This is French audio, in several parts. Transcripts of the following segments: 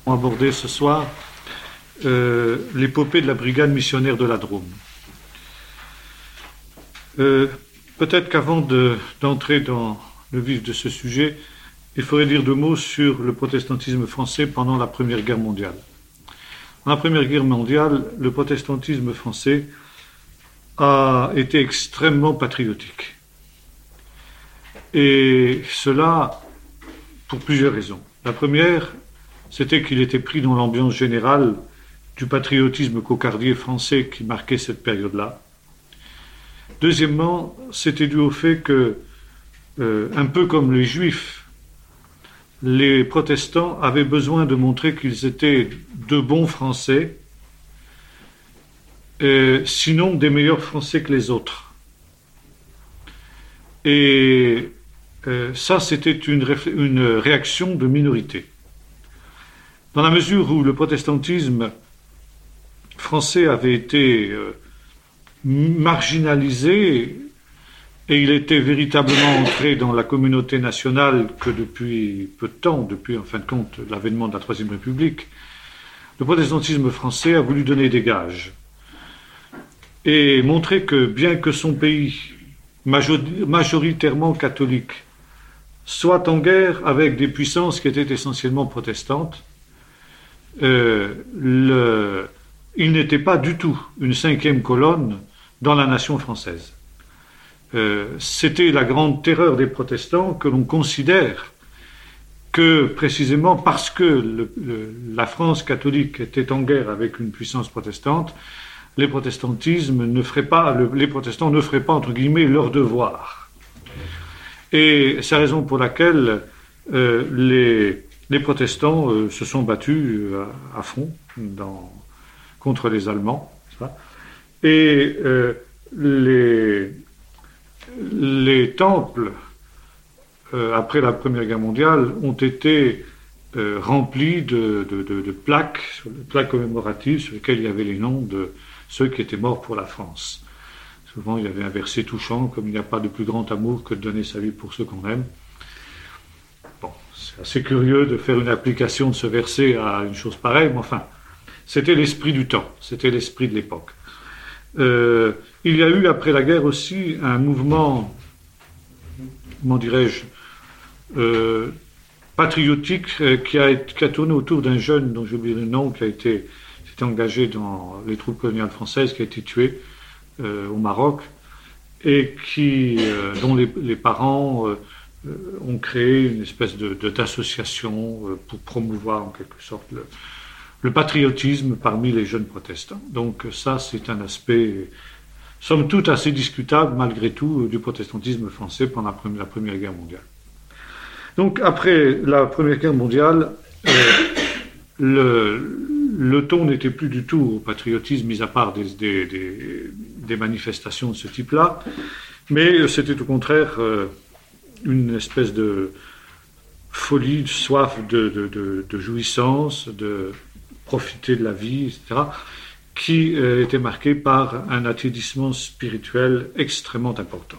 aborder ce soir l'épopée de la brigade missionnaire de la Drôme. Peut-être qu'avant d'entrer dans le vif de ce sujet, il faudrait dire deux mots sur le protestantisme français pendant la Première Guerre mondiale. Dans la Première Guerre mondiale, le protestantisme français a été extrêmement patriotique. Et cela pour plusieurs raisons. La première, c'était qu'il était pris dans l'ambiance générale du patriotisme cocardier français qui marquait cette période-là. Deuxièmement, c'était dû au fait que, un peu comme les Juifs, les protestants avaient besoin de montrer qu'ils étaient de bons Français, sinon des meilleurs Français que les autres. Et ça, c'était une réaction de minorité. Dans la mesure où le protestantisme français avait été marginalisé et il était véritablement entré dans la communauté nationale que depuis peu de temps, depuis en fin de compte l'avènement de la Troisième République, le protestantisme français a voulu donner des gages et montrer que bien que son pays, majoritairement catholique, soit en guerre avec des puissances qui étaient essentiellement protestantes, il n'était pas du tout une cinquième colonne dans la nation française. C'était la grande terreur des protestants que l'on considère que, précisément parce que la France catholique était en guerre avec une puissance protestante, les protestants ne feraient pas, entre guillemets, leur devoir. Et c'est la raison pour laquelle les protestants se sont battus à fond contre les Allemands. Et les temples, après la Première Guerre mondiale, ont été remplis de plaques commémoratives sur lesquelles il y avait les noms de ceux qui étaient morts pour la France. Souvent, il y avait un verset touchant, comme il n'y a pas de plus grand amour que de donner sa vie pour ceux qu'on aime. Bon, c'est assez curieux de faire une application de ce verset à une chose pareille, mais enfin, c'était l'esprit du temps, c'était l'esprit de l'époque. Il y a eu, après la guerre aussi, un mouvement, comment dirais-je, patriotique qui a tourné autour d'un jeune, dont j'ai oublié le nom, qui s'était engagé dans les troupes coloniales françaises, qui a été tué au Maroc, et dont les parents ont créé une espèce d'association pour promouvoir en quelque sorte le patriotisme parmi les jeunes protestants. Donc ça, c'est un aspect, somme toute, assez discutable, malgré tout, du protestantisme français pendant la Première Guerre mondiale. Donc après la Première Guerre mondiale, le ton n'était plus du tout au patriotisme, mis à part des manifestations de ce type-là, mais c'était au contraire une espèce de folie, de soif de jouissance, de profiter de la vie, etc., qui était marquée par un attendrissement spirituel extrêmement important.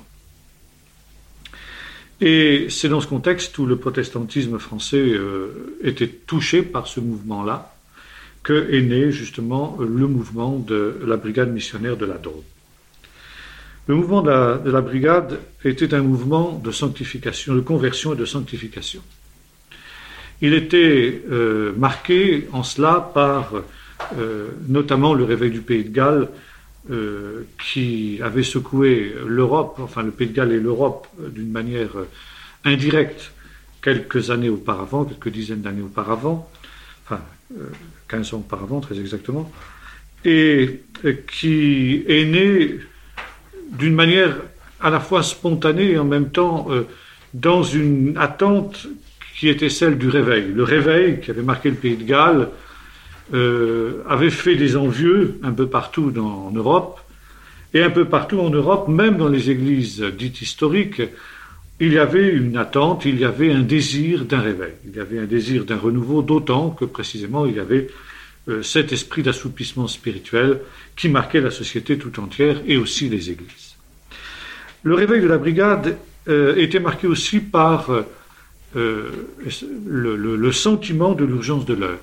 Et c'est dans ce contexte où le protestantisme français était touché par ce mouvement-là que est né justement le mouvement de la brigade missionnaire de la Drôme. Le mouvement de la brigade était un mouvement de sanctification, de conversion et de sanctification. Il était marqué en cela par notamment le réveil du Pays de Galles qui avait secoué l'Europe, enfin le Pays de Galles et l'Europe d'une manière indirecte quelques années auparavant, quelques dizaines d'années auparavant, enfin 15 ans auparavant très exactement, et qui est né d'une manière à la fois spontanée et en même temps dans une attente qui était celle du réveil. Le réveil qui avait marqué le Pays de Galles avait fait des envieux un peu partout en Europe, et un peu partout en Europe, même dans les églises dites historiques, il y avait une attente, il y avait un désir d'un réveil, il y avait un désir d'un renouveau, d'autant que précisément il y avait cet esprit d'assoupissement spirituel qui marquait la société tout entière et aussi les églises. Le réveil de la brigade était marqué aussi par le sentiment de l'urgence de l'heure.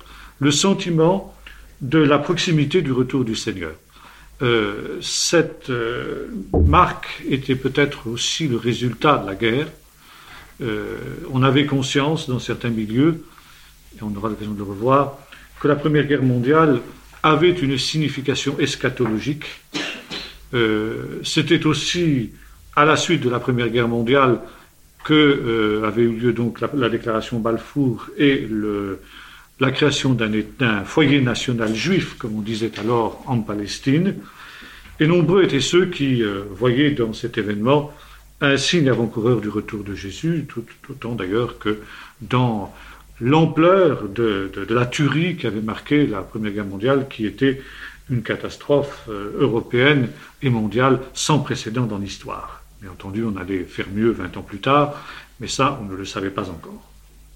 le sentiment de la proximité du retour du Seigneur. Cette marque était peut-être aussi le résultat de la guerre. On avait conscience dans certains milieux, et on aura l'occasion de le revoir, que la Première Guerre mondiale avait une signification eschatologique. C'était aussi à la suite de la Première Guerre mondiale que avait eu lieu donc la déclaration Balfour et la création d'un foyer national juif, comme on disait alors, en Palestine. Et nombreux étaient ceux qui voyaient dans cet événement un signe avant-coureur du retour de Jésus, tout autant d'ailleurs que dans l'ampleur de la tuerie qui avait marqué la Première Guerre mondiale, qui était une catastrophe européenne et mondiale sans précédent dans l'histoire. Bien entendu, on allait faire mieux 20 ans plus tard, mais ça, on ne le savait pas encore.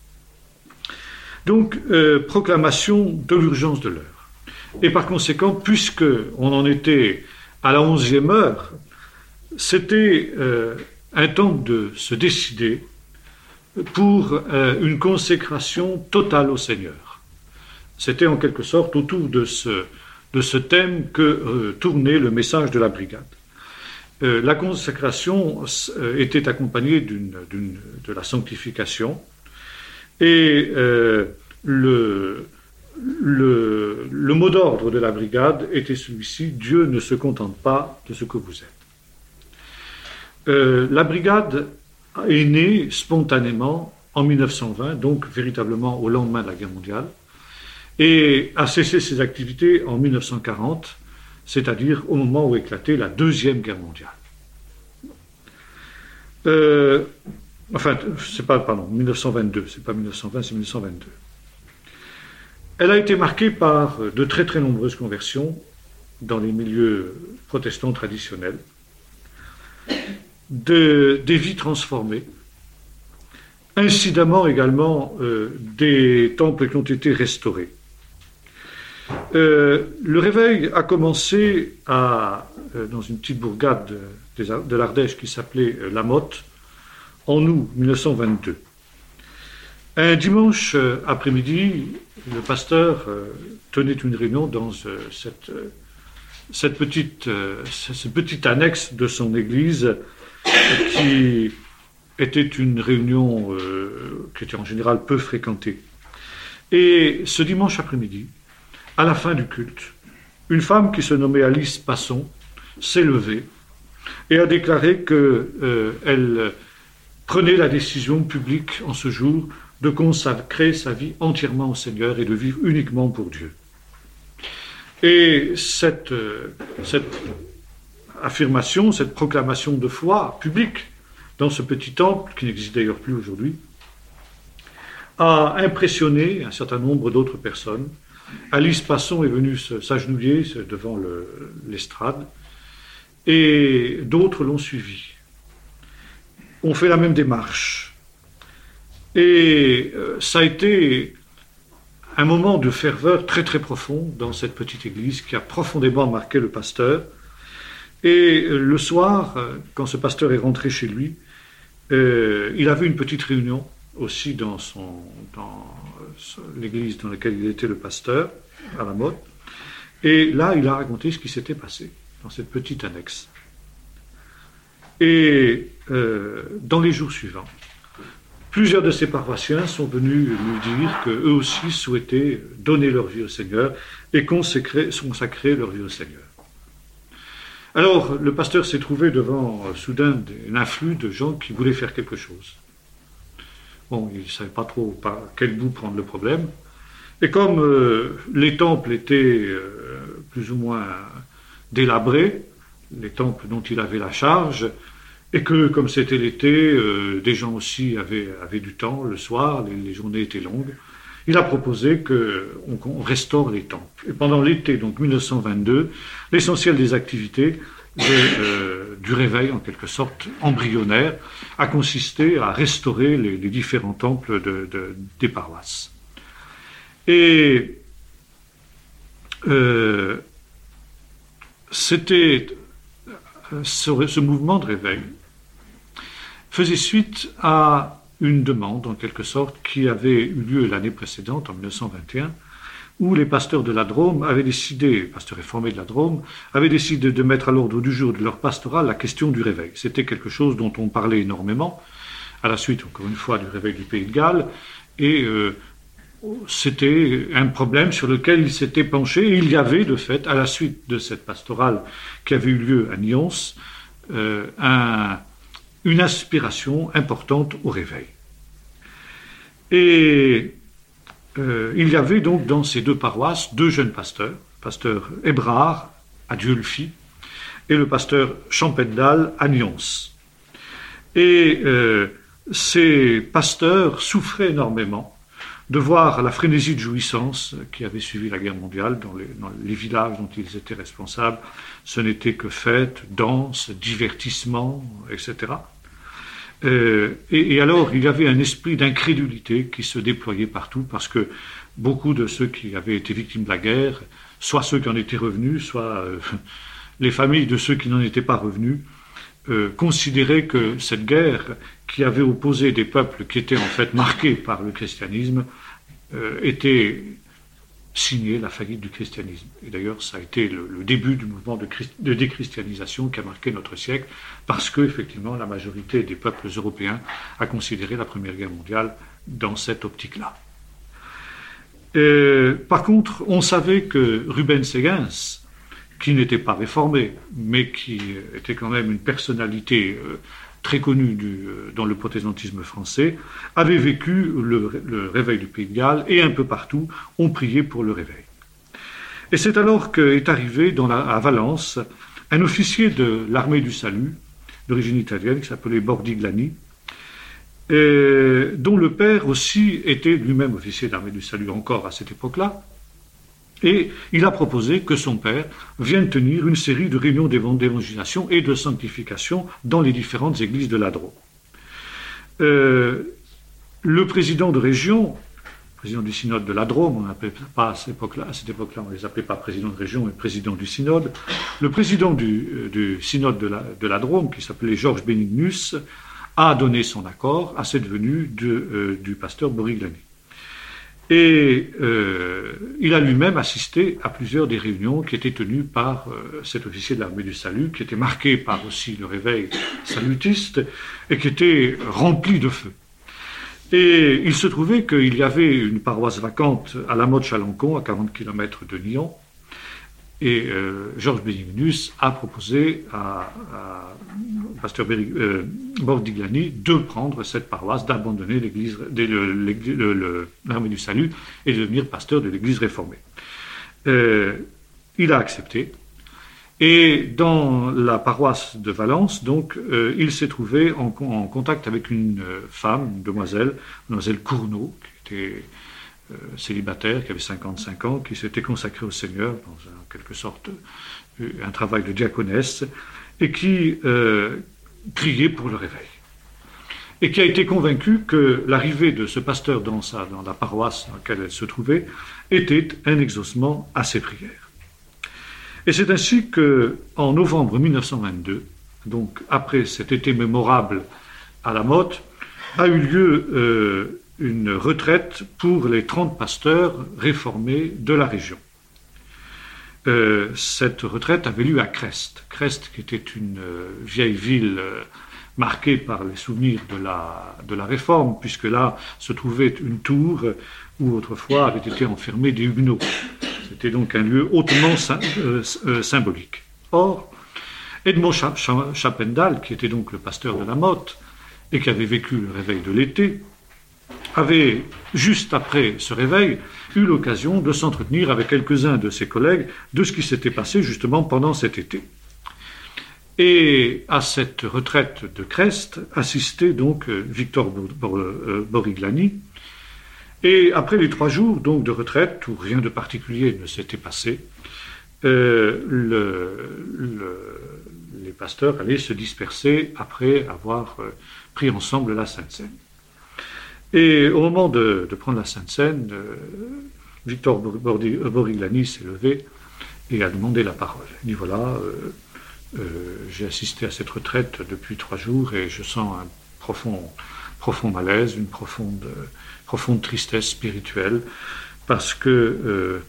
Donc, proclamation de l'urgence de l'heure. Et par conséquent, puisqu'on en était à la 11e heure, c'était un temps de se décider pour une consécration totale au Seigneur. C'était en quelque sorte autour de ce thème que tournait le message de la brigade. La consécration était accompagnée de la sanctification, et le mot d'ordre de la brigade était celui-ci: Dieu ne se contente pas de ce que vous êtes. La brigade est née spontanément en 1920, donc véritablement au lendemain de la guerre mondiale, et a cessé ses activités en 1940, c'est-à-dire au moment où éclatait la Deuxième Guerre mondiale. 1922, c'est pas 1920, c'est 1922. Elle a été marquée par de très très nombreuses conversions dans les milieux protestants traditionnels, des vies transformées, incidemment également des temples qui ont été restaurés. Le réveil a commencé dans une petite bourgade de l'Ardèche qui s'appelait La Motte en août 1922. Un dimanche après-midi, le pasteur tenait une réunion dans cette petite annexe de son église qui était une réunion qui était en général peu fréquentée. Et ce dimanche après-midi, à la fin du culte, une femme qui se nommait Alice Passon s'est levée et a déclaré qu'elle prenait la décision publique en ce jour de consacrer sa vie entièrement au Seigneur et de vivre uniquement pour Dieu. Et cette affirmation, cette proclamation de foi publique dans ce petit temple, qui n'existe d'ailleurs plus aujourd'hui, a impressionné un certain nombre d'autres personnes. Alice Passon est venue s'agenouiller devant l'estrade, et d'autres l'ont suivi. On fait la même démarche. Et ça a été un moment de ferveur très très profond dans cette petite église qui a profondément marqué le pasteur. Et le soir, quand ce pasteur est rentré chez lui, il avait une petite réunion aussi dans l'église dans laquelle il était le pasteur, à La Motte. Et là, il a raconté ce qui s'était passé dans cette petite annexe. Et dans les jours suivants, plusieurs de ses paroissiens sont venus lui dire qu'eux aussi souhaitaient donner leur vie au Seigneur et consacrer leur vie au Seigneur. Alors, le pasteur s'est trouvé devant soudain un afflux de gens qui voulaient faire quelque chose. Bon, il ne savait pas trop par quel bout prendre le problème. Et comme les temples étaient plus ou moins délabrés, les temples dont il avait la charge, et que, comme c'était l'été, des gens aussi avaient du temps le soir, les journées étaient longues, il a proposé qu'on restaure les temples. Et pendant l'été, donc 1922, l'essentiel des activités du réveil, en quelque sorte embryonnaire, a consisté à restaurer les différents temples des paroisses. Et ce mouvement de réveil faisait suite à une demande, en quelque sorte, qui avait eu lieu l'année précédente, en 1921, où les pasteurs de la Drôme avaient décidé, pasteurs réformés de la Drôme, avaient décidé de mettre à l'ordre du jour de leur pastorat la question du réveil. C'était quelque chose dont on parlait énormément, à la suite, encore une fois, du réveil du Pays de Galles, et c'était un problème sur lequel ils s'étaient penchés. Et il y avait, de fait, à la suite de cette pastorale qui avait eu lieu à Nyons, une aspiration importante au réveil. Et il y avait donc dans ces deux paroisses deux jeunes pasteurs, le pasteur Hébrard à Dieulefit et le pasteur Champendal à Nyons. Et ces pasteurs souffraient énormément de voir la frénésie de jouissance qui avait suivi la guerre mondiale dans les villages dont ils étaient responsables. Ce n'était que fêtes, danses, divertissements, etc. Et alors, il y avait un esprit d'incrédulité qui se déployait partout parce que beaucoup de ceux qui avaient été victimes de la guerre, soit ceux qui en étaient revenus, soit les familles de ceux qui n'en étaient pas revenus, considéraient que cette guerre qui avait opposé des peuples qui étaient en fait marqués par le christianisme était signée la faillite du christianisme. Et d'ailleurs, ça a été le début du mouvement de déchristianisation qui a marqué notre siècle, parce que, effectivement, la majorité des peuples européens a considéré la Première Guerre mondiale dans cette optique-là. Par contre, on savait que Rubens Séguins, qui n'était pas réformé, mais qui était quand même une personnalité très connue dans le protestantisme français, avait vécu le réveil du Pays de Galles, et un peu partout, on priait pour le réveil. Et c'est alors qu'est arrivé à Valence un officier de l'armée du salut, d'origine italienne, qui s'appelait Bordiglani, dont le père aussi était lui-même officier de l'armée du salut encore à cette époque-là. Et il a proposé que son père vienne tenir une série de réunions d'évangélisation et de sanctification dans les différentes églises de la Drôme. Le président de région, président du synode de la Drôme, on n'appelait pas à cette époque-là, on ne les appelait pas président de région, mais président du synode. Le président du synode de la Drôme, qui s'appelait Georges Benignus, a donné son accord à cette venue du pasteur Boriglani. Et il a lui-même assisté à plusieurs des réunions qui étaient tenues par cet officier de l'armée du salut, qui était marqué par aussi le réveil salutiste et qui était rempli de feu. Et il se trouvait qu'il y avait une paroisse vacante à la Motte-Chalancon, à 40 km de Nyon, et Georges Benignus a proposé à pasteur Bordiglani de prendre cette paroisse, d'abandonner l'armée du salut et de devenir pasteur de l'église réformée. Il a accepté. Et dans la paroisse de Valence, donc, il s'est trouvé en contact avec une femme, une demoiselle Cournot, qui était célibataire, qui avait 55 ans, qui s'était consacrée au Seigneur dans quelque sorte un travail de diaconesse, et qui priait pour le réveil. Et qui a été convaincue que l'arrivée de ce pasteur dans la paroisse dans laquelle elle se trouvait était un exaucement à ses prières. Et c'est ainsi qu'en novembre 1922, donc après cet été mémorable à la Motte, a eu lieu une retraite pour les 30 pasteurs réformés de la région. Cette retraite avait lieu à Crest. Crest, qui était une vieille ville marquée par les souvenirs de la Réforme, puisque là se trouvait une tour où autrefois avaient été enfermés des Huguenots. C'était donc un lieu hautement symbolique. Or, Edmond Chappendal, qui était donc le pasteur de la Motte et qui avait vécu le réveil de l'été, avait, juste après ce réveil, eu l'occasion de s'entretenir avec quelques-uns de ses collègues de ce qui s'était passé justement pendant cet été. Et à cette retraite de Crest assistait donc Victor Boriglani. Et après les 3 jours donc de retraite, où rien de particulier ne s'était passé, les pasteurs allaient se disperser après avoir pris ensemble la Sainte Seine. Et au moment de prendre la Sainte Seine, Victor Boriglani s'est levé et a demandé la parole. Il dit voilà, j'ai assisté à cette retraite depuis 3 jours et je sens un profond malaise, une profonde tristesse spirituelle. parce que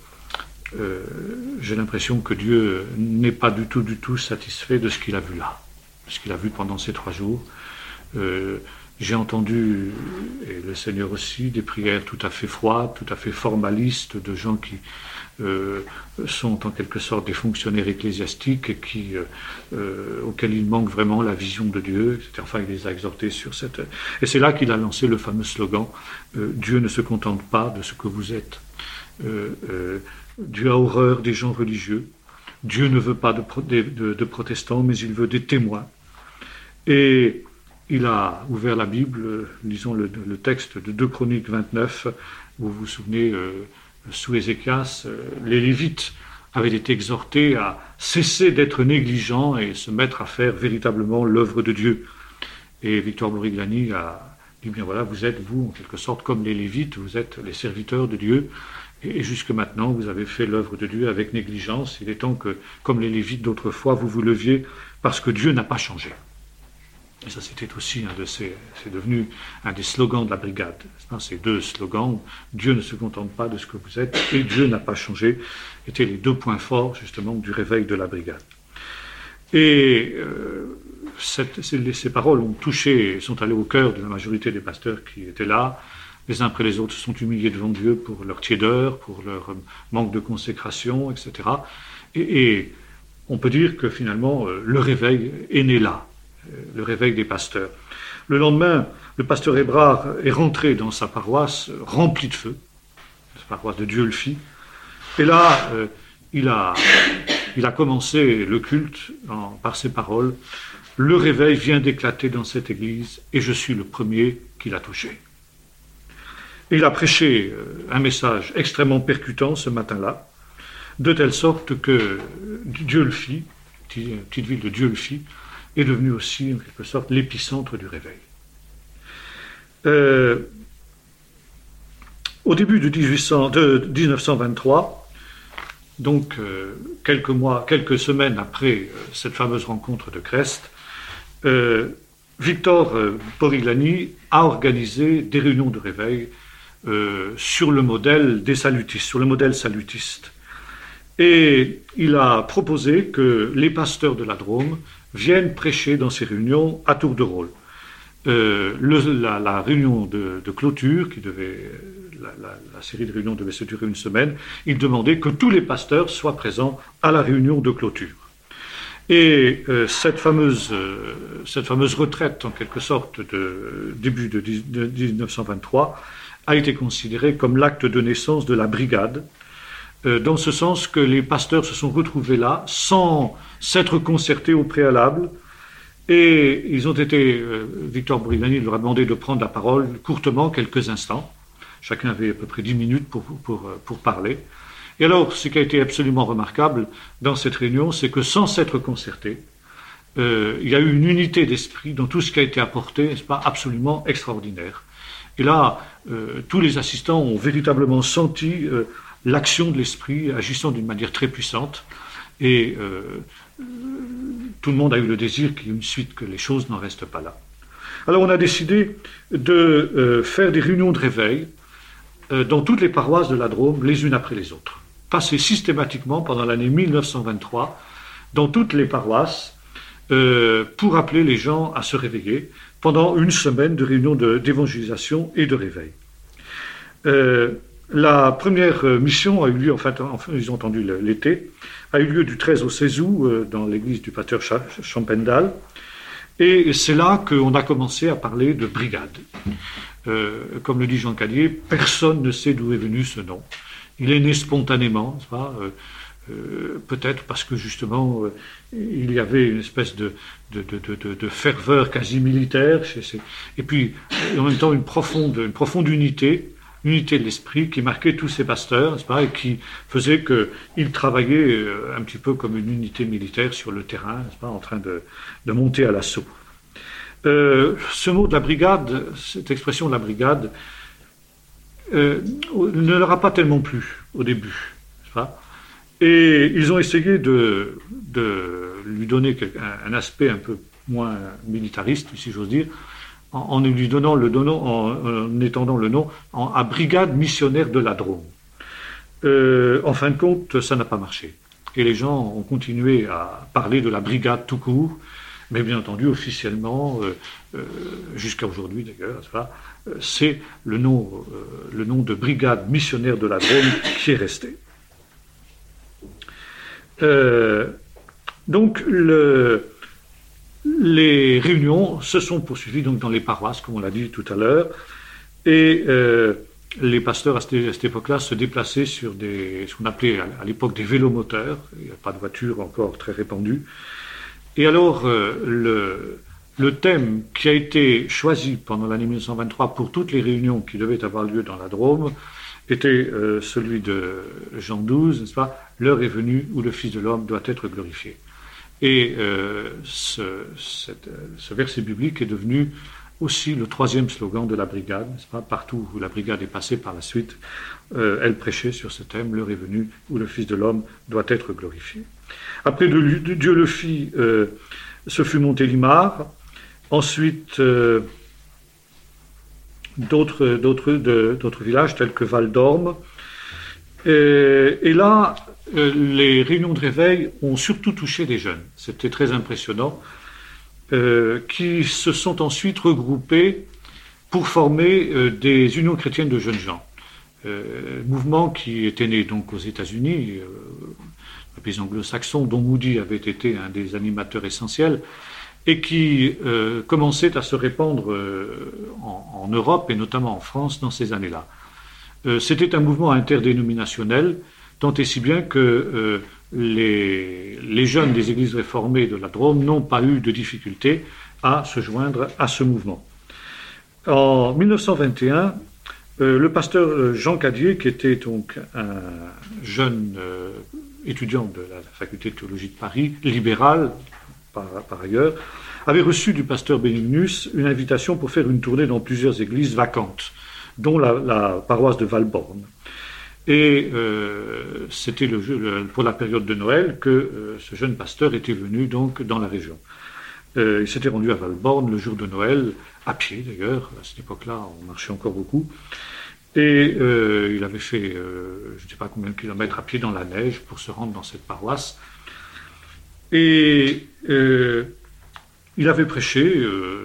j'ai l'impression que Dieu n'est pas du tout satisfait de ce qu'il a vu là, de ce qu'il a vu pendant ces 3 jours. J'ai entendu, et le Seigneur aussi, des prières tout à fait froides, tout à fait formalistes, de gens qui sont en quelque sorte des fonctionnaires ecclésiastiques et auxquels il manque vraiment la vision de Dieu, etc. Enfin, il les a exhortés sur cette... Et c'est là qu'il a lancé le fameux slogan « Dieu ne se contente pas de ce que vous êtes. Dieu a horreur des gens religieux. Dieu ne veut pas de protestants, mais il veut des témoins. » Et il a ouvert la Bible, lisons le texte de 2 Chroniques 29, où vous vous souvenez, sous Ézéchias, les Lévites avaient été exhortés à cesser d'être négligents et se mettre à faire véritablement l'œuvre de Dieu. Et Victor Borigliani a dit, bien voilà, vous êtes, vous, en quelque sorte, comme les Lévites, vous êtes les serviteurs de Dieu, et jusque maintenant, vous avez fait l'œuvre de Dieu avec négligence. Il est temps que, comme les Lévites d'autrefois, vous vous leviez, parce que Dieu n'a pas changé. Et ça, c'était aussi c'est devenu un des slogans de la brigade. Ces 2 slogans, Dieu ne se contente pas de ce que vous êtes et Dieu n'a pas changé, étaient les 2 points forts, justement, du réveil de la brigade. Et ces paroles ont touché, sont allées au cœur de la majorité des pasteurs qui étaient là. Les uns après les autres se sont humiliés devant Dieu pour leur tiédeur, pour leur manque de consécration, etc. Et on peut dire que finalement, le réveil est né là. Le réveil des pasteurs. Le lendemain, le pasteur Hébrard est rentré dans sa paroisse remplie de feu, sa paroisse de Dieu le fit, et là, il a commencé le culte par ces paroles. Le réveil vient d'éclater dans cette église, et je suis le premier qui l'a touché. Et il a prêché un message extrêmement percutant ce matin-là, de telle sorte que Dieu le fit, petite ville de Dieu le fit, est devenu aussi, en quelque sorte, l'épicentre du réveil. Au début de 1923, donc quelques semaines après cette fameuse rencontre de Crest, Victor Borigliani a organisé des réunions de réveil sur le modèle des salutistes, sur le modèle salutiste. Et il a proposé que les pasteurs de la Drôme viennent prêcher dans ces réunions à tour de rôle. La réunion de clôture, la série de réunions devait se durer 1 semaine, il demandait que tous les pasteurs soient présents à la réunion de clôture. Et cette fameuse retraite, en quelque sorte, de début de 1923, a été considérée comme l'acte de naissance de la brigade, dans ce sens que les pasteurs se sont retrouvés là, sans s'être concertés au préalable, et ils ont été, Victor Borigliani leur a demandé de prendre la parole courtement, quelques instants. Chacun avait à peu près 10 minutes pour parler. Et alors, ce qui a été absolument remarquable dans cette réunion, c'est que sans s'être concertés, il y a eu une unité d'esprit dans tout ce qui a été apporté, n'est-ce pas, absolument extraordinaire. Et là, tous les assistants ont véritablement senti l'action de l'esprit agissant d'une manière très puissante, et tout le monde a eu le désir qu'il y ait une suite, que les choses n'en restent pas là. Alors on a décidé de faire des réunions de réveil dans toutes les paroisses de la Drôme, les unes après les autres. Passer systématiquement pendant l'année 1923 dans toutes les paroisses pour appeler les gens à se réveiller pendant 1 semaine de réunions d'évangélisation et de réveil. La première mission a eu lieu, enfin ils ont entendu l'été, a eu lieu du 13 au 16 août dans l'église du pasteur Champendal. Et c'est là qu'on a commencé à parler de brigade. Comme le dit Jean Cadier, personne ne sait d'où est venu ce nom. Il est né spontanément, n'est-ce pas, peut-être parce que justement il y avait une espèce de ferveur quasi militaire, et puis en même temps une profonde unité de l'esprit qui marquait tous ces pasteurs, n'est-ce pas, et qui faisait qu'ils travaillaient un petit peu comme une unité militaire sur le terrain, n'est-ce pas, en train de monter à l'assaut. Ce mot de la brigade, cette expression de la brigade, ne leur a pas tellement plu au début, n'est-ce pas, et ils ont essayé de lui donner un aspect un peu moins militariste, si j'ose dire, en étendant le nom à Brigade missionnaire de la Drôme. En fin de compte, ça n'a pas marché. Et les gens ont continué à parler de la brigade tout court, mais bien entendu, officiellement, jusqu'à aujourd'hui d'ailleurs, c'est le nom de brigade missionnaire de la Drôme qui est resté. Donc, les réunions se sont poursuivies donc, dans les paroisses, comme on l'a dit tout à l'heure, et les pasteurs à cette époque-là se déplaçaient sur ce qu'on appelait à l'époque des vélomoteurs. Il n'y a pas de voiture encore très répandue. Et alors, le thème qui a été choisi pendant l'année 1923 pour toutes les réunions qui devaient avoir lieu dans la Drôme était celui de Jean XII, n'est-ce pas? L'heure est venue où le Fils de l'homme doit être glorifié. Et ce verset biblique est devenu aussi le troisième slogan de la brigade, n'est-ce pas? Partout où la brigade est passée par la suite, elle prêchait sur ce thème, l'heure est venue où le Fils de l'homme doit être glorifié. Après Dieu le fit, ce fut Montélimar, ensuite d'autres villages tels que Val d'Orme, et là, les réunions de réveil ont surtout touché les jeunes. C'était très impressionnant. Qui se sont ensuite regroupés pour former des unions chrétiennes de jeunes gens. Mouvement qui était né donc aux États-Unis, les pays anglo-saxons, dont Moody avait été un des animateurs essentiels, et qui commençait à se répandre en Europe et notamment en France dans ces années-là. C'était un mouvement interdénominationnel, tant et si bien que les jeunes des églises réformées de la Drôme n'ont pas eu de difficulté à se joindre à ce mouvement. En 1921, le pasteur Jean Cadier, qui était donc un jeune étudiant de la faculté de théologie de Paris, libéral par ailleurs, avait reçu du pasteur Bénignus une invitation pour faire une tournée dans plusieurs églises vacantes, dont la paroisse de Valborne. Et c'était pour la période de Noël que ce jeune pasteur était venu donc dans la région. Il s'était rendu à Valborne le jour de Noël, à pied d'ailleurs, à cette époque-là on marchait encore beaucoup, et il avait fait je ne sais pas combien de kilomètres à pied dans la neige pour se rendre dans cette paroisse. Et il avait prêché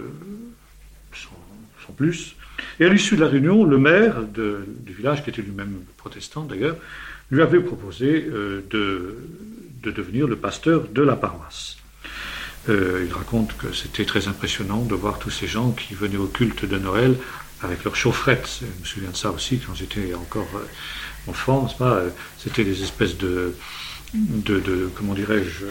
sans plus. Et à l'issue de la réunion, le maire du village, qui était lui-même protestant d'ailleurs, lui avait proposé de devenir le pasteur de la paroisse. Il raconte que c'était très impressionnant de voir tous ces gens qui venaient au culte de Noël avec leurs chaufferettes. Je me souviens de ça aussi quand j'étais encore enfant. C'était des espèces de comment dirais-je,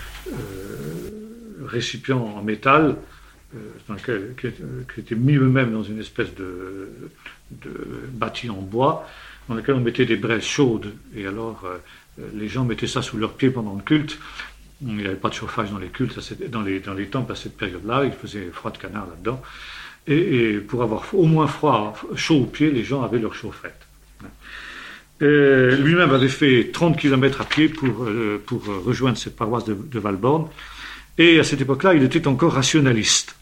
récipients en métal qui étaient mis eux-mêmes dans une espèce de bâti en bois dans lequel on mettait des braises chaudes, et alors les gens mettaient ça sous leurs pieds pendant le culte. Il n'y avait pas de chauffage dans les cultes, dans les temples à cette période-là, il faisait froid de canard là-dedans, et pour avoir au moins chaud aux pieds, les gens avaient leurs chaufferettes. Lui-même avait fait 30 km à pied pour rejoindre cette paroisse de Valborne, et à cette époque-là, il était encore rationaliste.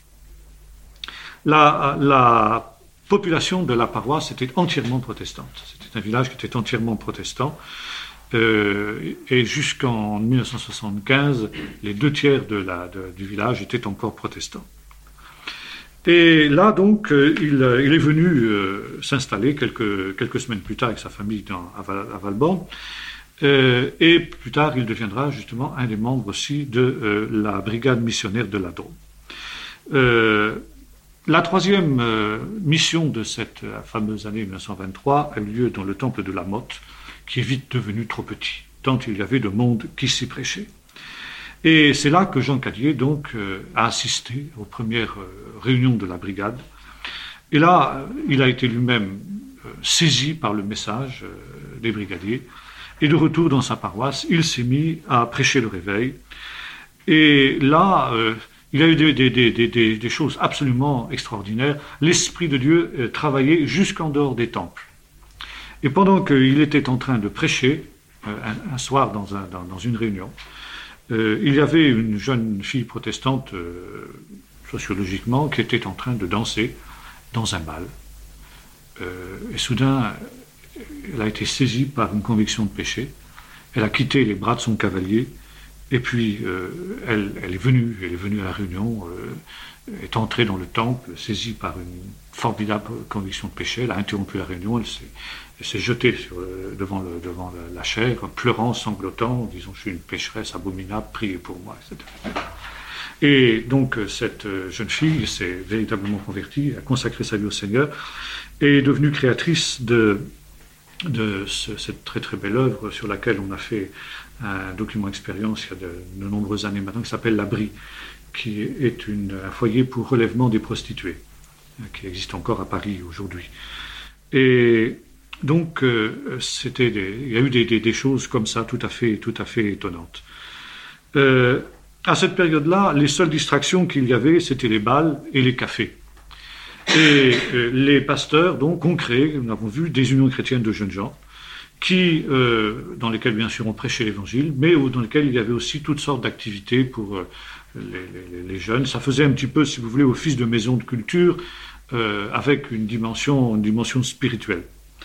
La population de la paroisse était entièrement protestante. C'était un village qui était entièrement protestant. Et jusqu'en 1975, les 2/3 du village étaient encore protestants. Et là, donc, il est venu s'installer quelques semaines plus tard avec sa famille à Valborne. Et plus tard, il deviendra justement un des membres aussi de la brigade missionnaire de la Drôme. La troisième mission de cette fameuse année 1923 a eu lieu dans le temple de la Motte, qui est vite devenu trop petit, tant il y avait de monde qui s'y prêchait. Et c'est là que Jean Cadier donc a assisté aux premières réunions de la brigade. Et là, il a été lui-même saisi par le message des brigadiers. Et de retour dans sa paroisse, il s'est mis à prêcher le réveil. Et là, il y a eu des choses absolument extraordinaires. L'Esprit de Dieu travaillait jusqu'en dehors des temples. Et pendant qu'il était en train de prêcher, un soir dans une réunion, il y avait une jeune fille protestante, sociologiquement, qui était en train de danser dans un bal. Et soudain, elle a été saisie par une conviction de péché. Elle a quitté les bras de son cavalier, et puis elle est venue à la réunion, est entrée dans le temple, saisie par une formidable conviction de péché. Elle a interrompu la réunion, elle s'est jetée devant la chaire, pleurant, sanglotant, en disant « Je suis une pécheresse abominable, priez pour moi », etc. Et donc cette jeune fille s'est véritablement convertie, a consacré sa vie au Seigneur, et est devenue créatrice de cette très très belle œuvre sur laquelle on a fait un document expérience il y a de nombreuses années maintenant, qui s'appelle l'Abri, qui est un foyer pour relèvement des prostituées, qui existe encore à Paris aujourd'hui. Et donc il y a eu des choses comme ça tout à fait étonnantes. À cette période-là, les seules distractions qu'il y avait, c'était les bals et les cafés. Et les pasteurs, donc, ont créé, nous l'avons vu, des unions chrétiennes de jeunes gens, dans lesquelles, bien sûr, on prêchait l'Évangile, mais dans lesquelles il y avait aussi toutes sortes d'activités pour les jeunes. Ça faisait un petit peu, si vous voulez, office de maison de culture, avec une dimension spirituelle.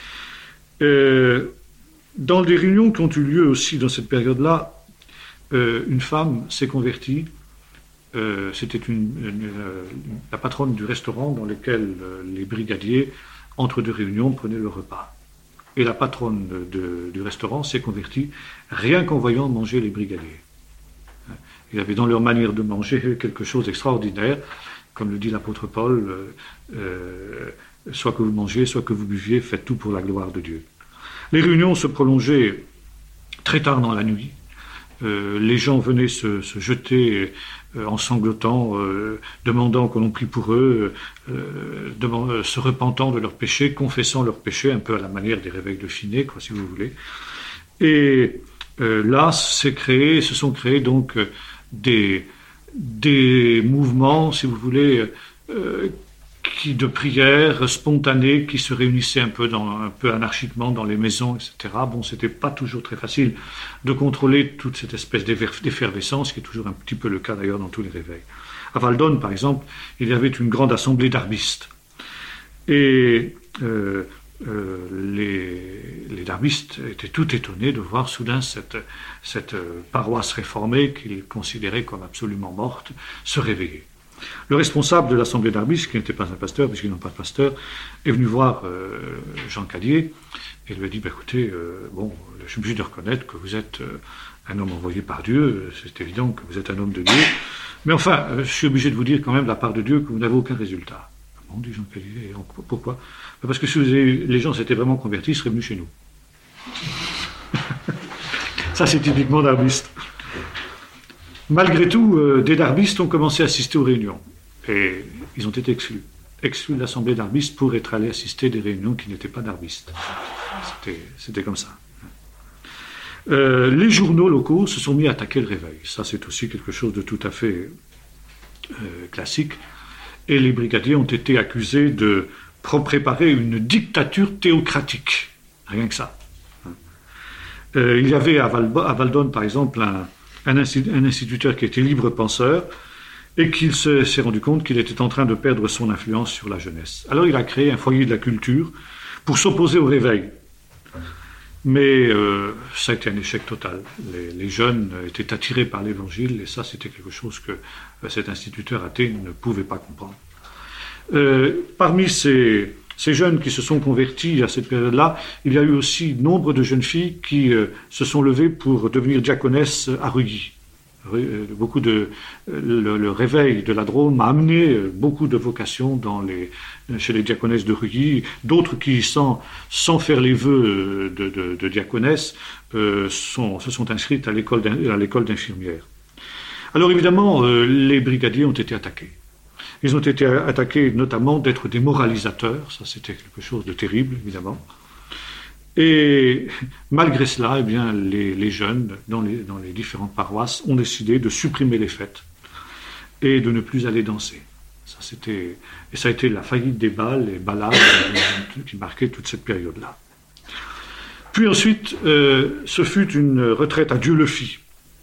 Dans des réunions qui ont eu lieu aussi dans cette période-là, une femme s'est convertie. C'était la patronne du restaurant dans lequel les brigadiers, entre deux réunions, prenaient le repas. Et la patronne du restaurant s'est convertie rien qu'en voyant manger les brigadiers. Il y avait dans leur manière de manger quelque chose d'extraordinaire, comme le dit l'apôtre Paul, soit que vous mangez, soit que vous buviez, faites tout pour la gloire de Dieu. Les réunions se prolongeaient très tard dans la nuit. Les gens venaient se jeter en sanglotant, demandant que l'on prie pour eux, se repentant de leurs péchés, confessant leurs péchés, un peu à la manière des réveils de Finet, quoi, si vous voulez. Et là, se sont créés donc des mouvements, si vous voulez, de prières spontanées qui se réunissaient un peu anarchiquement dans les maisons, etc. Bon, c'était pas toujours très facile de contrôler toute cette espèce d'effervescence, qui est toujours un petit peu le cas d'ailleurs dans tous les réveils. À Val-d'One, par exemple, il y avait une grande assemblée d'arbistes. Et les darbistes étaient tout étonnés de voir soudain cette paroisse réformée qu'ils considéraient comme absolument morte se réveiller. Le responsable de l'assemblée d'arbistes, qui n'était pas un pasteur, puisqu'ils n'ont pas de pasteur, est venu voir Jean Cadier et lui a dit écoutez, je suis obligé de reconnaître que vous êtes un homme envoyé par Dieu, c'est évident que vous êtes un homme de Dieu, mais enfin, je suis obligé de vous dire quand même de la part de Dieu que vous n'avez aucun résultat. Bon, dit Jean Cadier, pourquoi? Parce que si les gens s'étaient vraiment convertis, ils seraient venus chez nous. Ça, c'est typiquement darbiste. Malgré tout, des darbistes ont commencé à assister aux réunions. Et ils ont été exclus de l'assemblée darbiste pour être allés assister des réunions qui n'étaient pas darbistes. C'était comme ça. Les journaux locaux se sont mis à attaquer le réveil. Ça, c'est aussi quelque chose de tout à fait classique. Et les brigadiers ont été accusés de préparer une dictature théocratique. Rien que ça. Il y avait à Val-d'One, par exemple, un instituteur qui était libre penseur et qui s'est rendu compte qu'il était en train de perdre son influence sur la jeunesse. Alors il a créé un foyer de la culture pour s'opposer au réveil. Mais ça a été un échec total. Les jeunes étaient attirés par l'Évangile et ça c'était quelque chose que cet instituteur athée ne pouvait pas comprendre. Parmi ces jeunes qui se sont convertis à cette période-là, il y a eu aussi nombre de jeunes filles qui se sont levées pour devenir diaconesses à Ruggy. Le réveil de la Drôme a amené beaucoup de vocations chez les diaconesses de Ruggy, d'autres qui, sans faire les vœux de diaconesses, se sont inscrites à l'école d'infirmières. Alors évidemment, les brigadiers ont été attaqués. Ils ont été attaqués notamment d'être des moralisateurs, ça c'était quelque chose de terrible évidemment. Et malgré cela, eh bien, les jeunes dans les différentes paroisses ont décidé de supprimer les fêtes et de ne plus aller danser. Ça a été la faillite des bals, les ballades qui marquaient toute cette période-là. Puis ensuite, ce fut une retraite à Dieu le fit.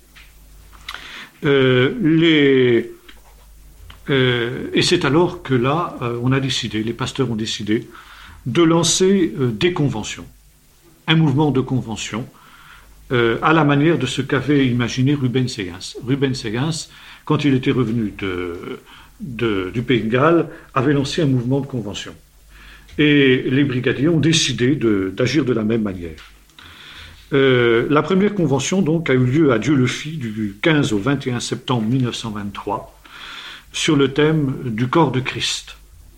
Et c'est alors que là, les pasteurs ont décidé de lancer des conventions. un mouvement de convention à la manière de ce qu'avait imaginé Rubens Séguin. Rubens Séguin, quand il était revenu du Pays de Galles, avait lancé un mouvement de convention. Et les brigadiers ont décidé d'agir de la même manière. La première convention donc a eu lieu à Dieulefit du 15 au 21 septembre 1923 sur le thème du corps de Christ.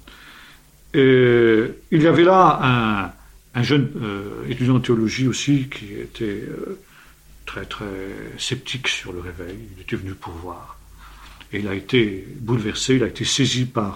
Il y avait là un jeune étudiant en théologie aussi qui était très très sceptique sur le réveil. Il était venu pour voir. Et il a été bouleversé, il a été saisi par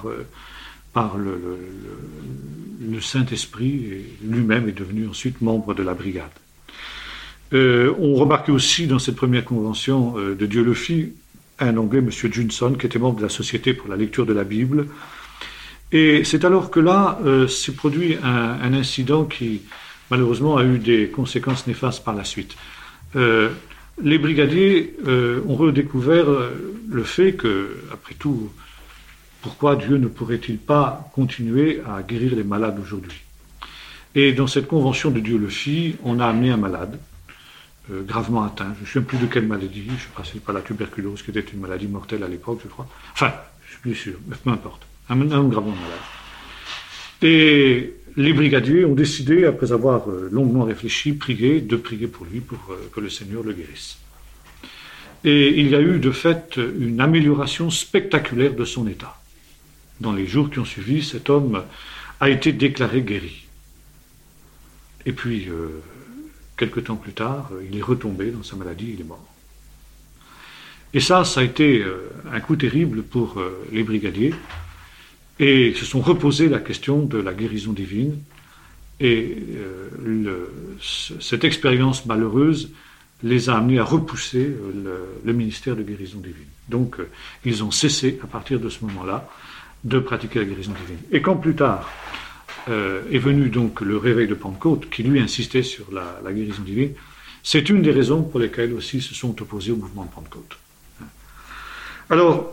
le Saint-Esprit et lui-même est devenu ensuite membre de la brigade. On remarquait aussi dans cette première convention de Dieulefit un Anglais, M. Johnson, qui était membre de la Société pour la lecture de la Bible. Et c'est alors que là s'est produit un incident qui malheureusement a eu des conséquences néfastes par la suite. Les brigadiers ont redécouvert le fait que, après tout, pourquoi Dieu ne pourrait-il pas continuer à guérir les malades aujourd'hui? Et dans cette convention de Dieulefit, on a amené un malade gravement atteint. Je ne sais plus de quelle maladie, je ne sais pas si c'est pas la tuberculose, qui était une maladie mortelle à l'époque, je crois. Enfin, je suis plus sûr, mais peu importe. Un homme gravement malade. Et les brigadiers ont décidé, après avoir longuement réfléchi, de prier pour lui, pour que le Seigneur le guérisse. Et il y a eu de fait une amélioration spectaculaire de son état. Dans les jours qui ont suivi, cet homme a été déclaré guéri. Et puis, quelque temps plus tard, il est retombé dans sa maladie, il est mort. Et ça a été un coup terrible pour les brigadiers. Et se sont reposés la question de la guérison divine. Et cette expérience malheureuse les a amenés à repousser le ministère de guérison divine. Donc, ils ont cessé, à partir de ce moment-là, de pratiquer la guérison divine. Et quand plus tard est venu donc le réveil de Pentecôte, qui lui insistait sur la guérison divine, c'est une des raisons pour lesquelles aussi se sont opposés au mouvement de Pentecôte. Alors,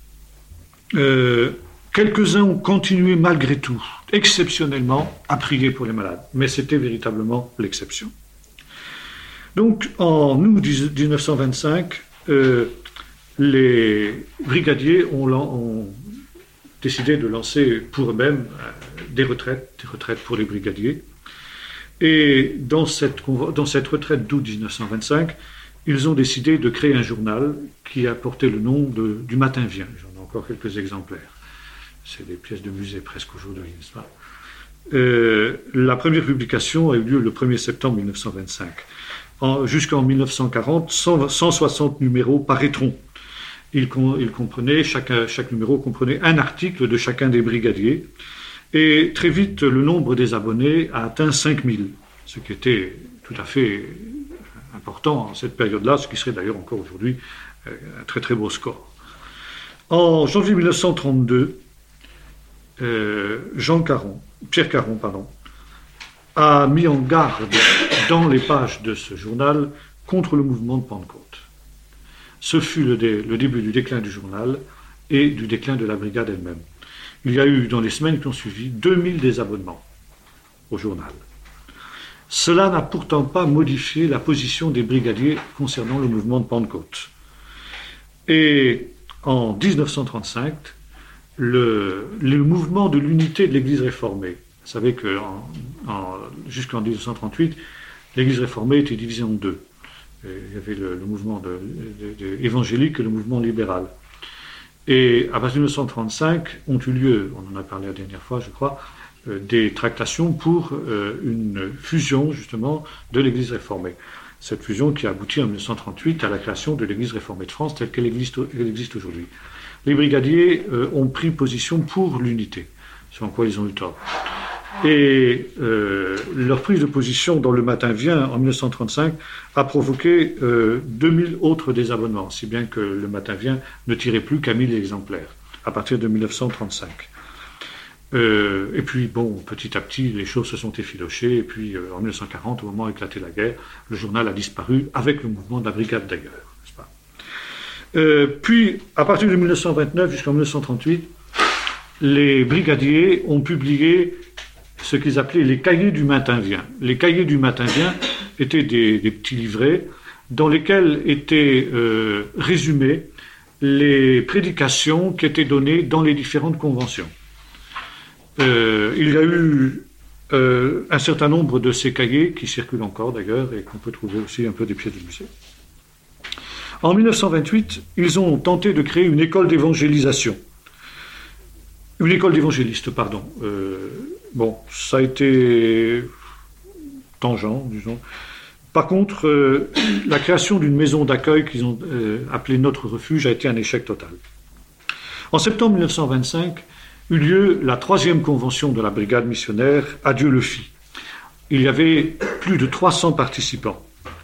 quelques-uns ont continué malgré tout, exceptionnellement, à prier pour les malades. Mais c'était véritablement l'exception. Donc, en août 1925, les brigadiers ont décidé de lancer pour eux-mêmes des retraites pour les brigadiers. Et dans cette retraite d'août 1925, ils ont décidé de créer un journal qui a porté le nom du Matin vient. J'en ai encore quelques exemplaires. C'est des pièces de musée presque aujourd'hui, n'est-ce pas? La première publication a eu lieu le 1er septembre 1925. Jusqu'en 1940, 160 numéros paraîtront. Chaque numéro comprenait un article de chacun des brigadiers. Et très vite, le nombre des abonnés a atteint 5000, ce qui était tout à fait important en cette période-là, ce qui serait d'ailleurs encore aujourd'hui un très très beau score. En janvier 1932, Pierre Caron, a mis en garde dans les pages de ce journal contre le mouvement de Pentecôte. Ce fut le début du déclin du journal et du déclin de la brigade elle-même. Il y a eu, dans les semaines qui ont suivi, 2000 désabonnements au journal. Cela n'a pourtant pas modifié la position des brigadiers concernant le mouvement de Pentecôte. Et en 1935, le mouvement de l'unité de l'Église réformée, vous savez que jusqu'en 1938, l'Église réformée était divisée en deux. Il y avait le mouvement évangélique et le mouvement libéral. Et à partir de 1935, ont eu lieu, on en a parlé la dernière fois, je crois, des tractations pour une fusion, justement, de l'Église réformée. Cette fusion qui a abouti en 1938 à la création de l'Église réformée de France telle qu'elle existe aujourd'hui. Les brigadiers ont pris position pour l'unité, selon quoi ils ont eu tort. Et leur prise de position dans le Matin vient en 1935 a provoqué 2000 autres désabonnements, si bien que le Matin vient ne tirait plus qu'à 1000 exemplaires à partir de 1935. Et puis, bon, petit à petit, les choses se sont effilochées, et puis en 1940, au moment où éclatait la guerre, le journal a disparu, avec le mouvement de la brigade d'ailleurs, n'est-ce pas? Puis, à partir de 1929 jusqu'en 1938, les brigadiers ont publié ce qu'ils appelaient les cahiers du maintien-vient. Les cahiers du maintien-vient étaient des petits livrets dans lesquels étaient résumées les prédications qui étaient données dans les différentes conventions. Il y a eu un certain nombre de ces cahiers qui circulent encore d'ailleurs et qu'on peut trouver aussi un peu des pieds de musée. En 1928, ils ont tenté de créer une école d'évangélisation. Une école d'évangélistes, pardon. Bon, ça a été tangent, disons. Par contre, la création d'une maison d'accueil qu'ils ont appelée Notre Refuge a été un échec total. En septembre 1925, eut lieu la 3e convention de la brigade missionnaire à Dieu-le-Fit. Il y avait plus de 300 participants.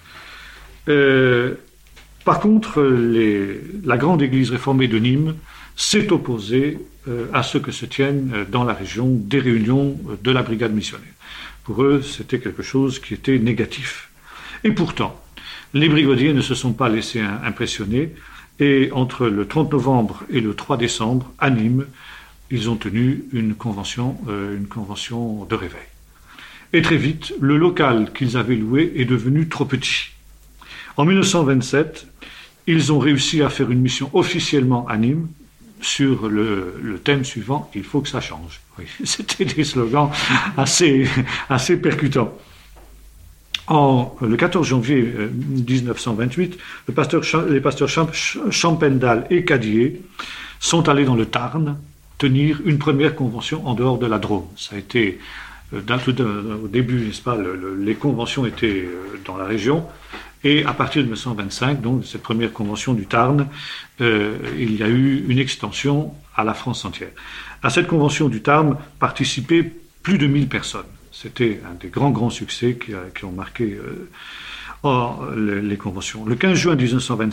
Par contre, la grande église réformée de Nîmes s'est opposée à ce que se tiennent dans la région des réunions de la brigade missionnaire. Pour eux, c'était quelque chose qui était négatif. Et pourtant, les brigadiers ne se sont pas laissés impressionner et entre le 30 novembre et le 3 décembre, à Nîmes, ils ont tenu une convention de réveil. Et très vite, le local qu'ils avaient loué est devenu trop petit. En 1927, ils ont réussi à faire une mission officiellement à Nîmes sur le thème suivant « Il faut que ça change ». Oui, c'était des slogans assez percutants. Le 14 janvier 1928, les pasteurs Champendal et Cadier sont allés dans le Tarn tenir une première convention en dehors de la Drôme. Ça a été, au début, n'est-ce pas, les conventions étaient dans la région, et à partir de 1925, donc cette première convention du Tarn, il y a eu une extension à la France entière. À cette convention du Tarn participaient plus de 1000 personnes. C'était un des grands succès qui ont marqué les conventions. Le 15 juin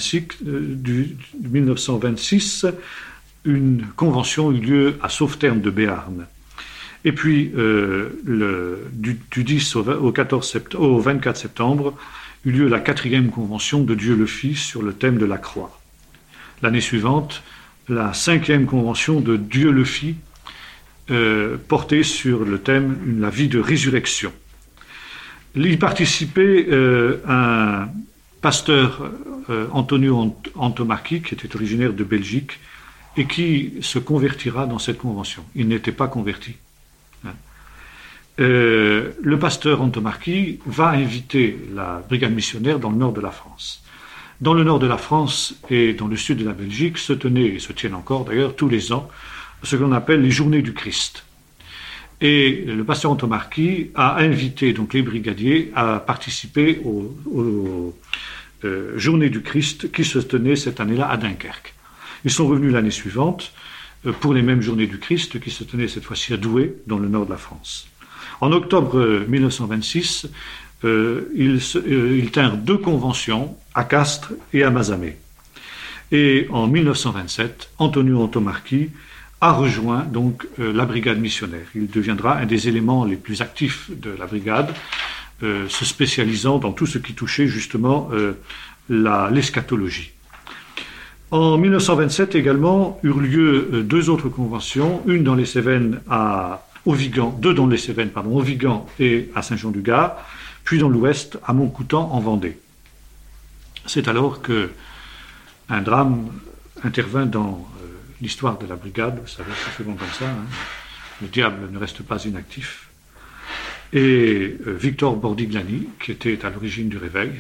1926, une convention eut lieu à Sauveterre de Béarn. Et puis, du 10 au 24 septembre, eut lieu la 4e convention de Dieu-le-Fils sur le thème de la croix. L'année suivante, la 5e convention de Dieu-le-Fils portée sur le thème « La vie de résurrection ». Il y participait un pasteur, Antonio Antomarchi, qui était originaire de Belgique, et qui se convertira dans cette convention. Il n'était pas converti. Le pasteur Antomarchi va inviter la brigade missionnaire dans le nord de la France. Dans le nord de la France et dans le sud de la Belgique se tenaient, et se tiennent encore d'ailleurs tous les ans, ce qu'on appelle les Journées du Christ. Et le pasteur Antomarchi a invité donc les brigadiers à participer aux Journées du Christ qui se tenaient cette année-là à Dunkerque. Ils sont revenus l'année suivante pour les mêmes Journées du Christ qui se tenaient cette fois-ci à Douai, dans le nord de la France. En octobre 1926, ils tinrent 2 conventions à Castres et à Mazamet. Et en 1927, Antonio Antomarchi a rejoint donc la brigade missionnaire. Il deviendra un des éléments les plus actifs de la brigade, se spécialisant dans tout ce qui touchait justement l'eschatologie. En 1927 également eurent lieu 2 autres conventions, une dans les Cévennes au Vigan et à Saint-Jean-du-Gard, puis dans l'ouest à Montcoutan en Vendée. C'est alors que un drame intervint dans l'histoire de la brigade. Vous savez, c'est souvent comme ça, hein. Le diable ne reste pas inactif. Et Victor Bordiglani, qui était à l'origine du réveil,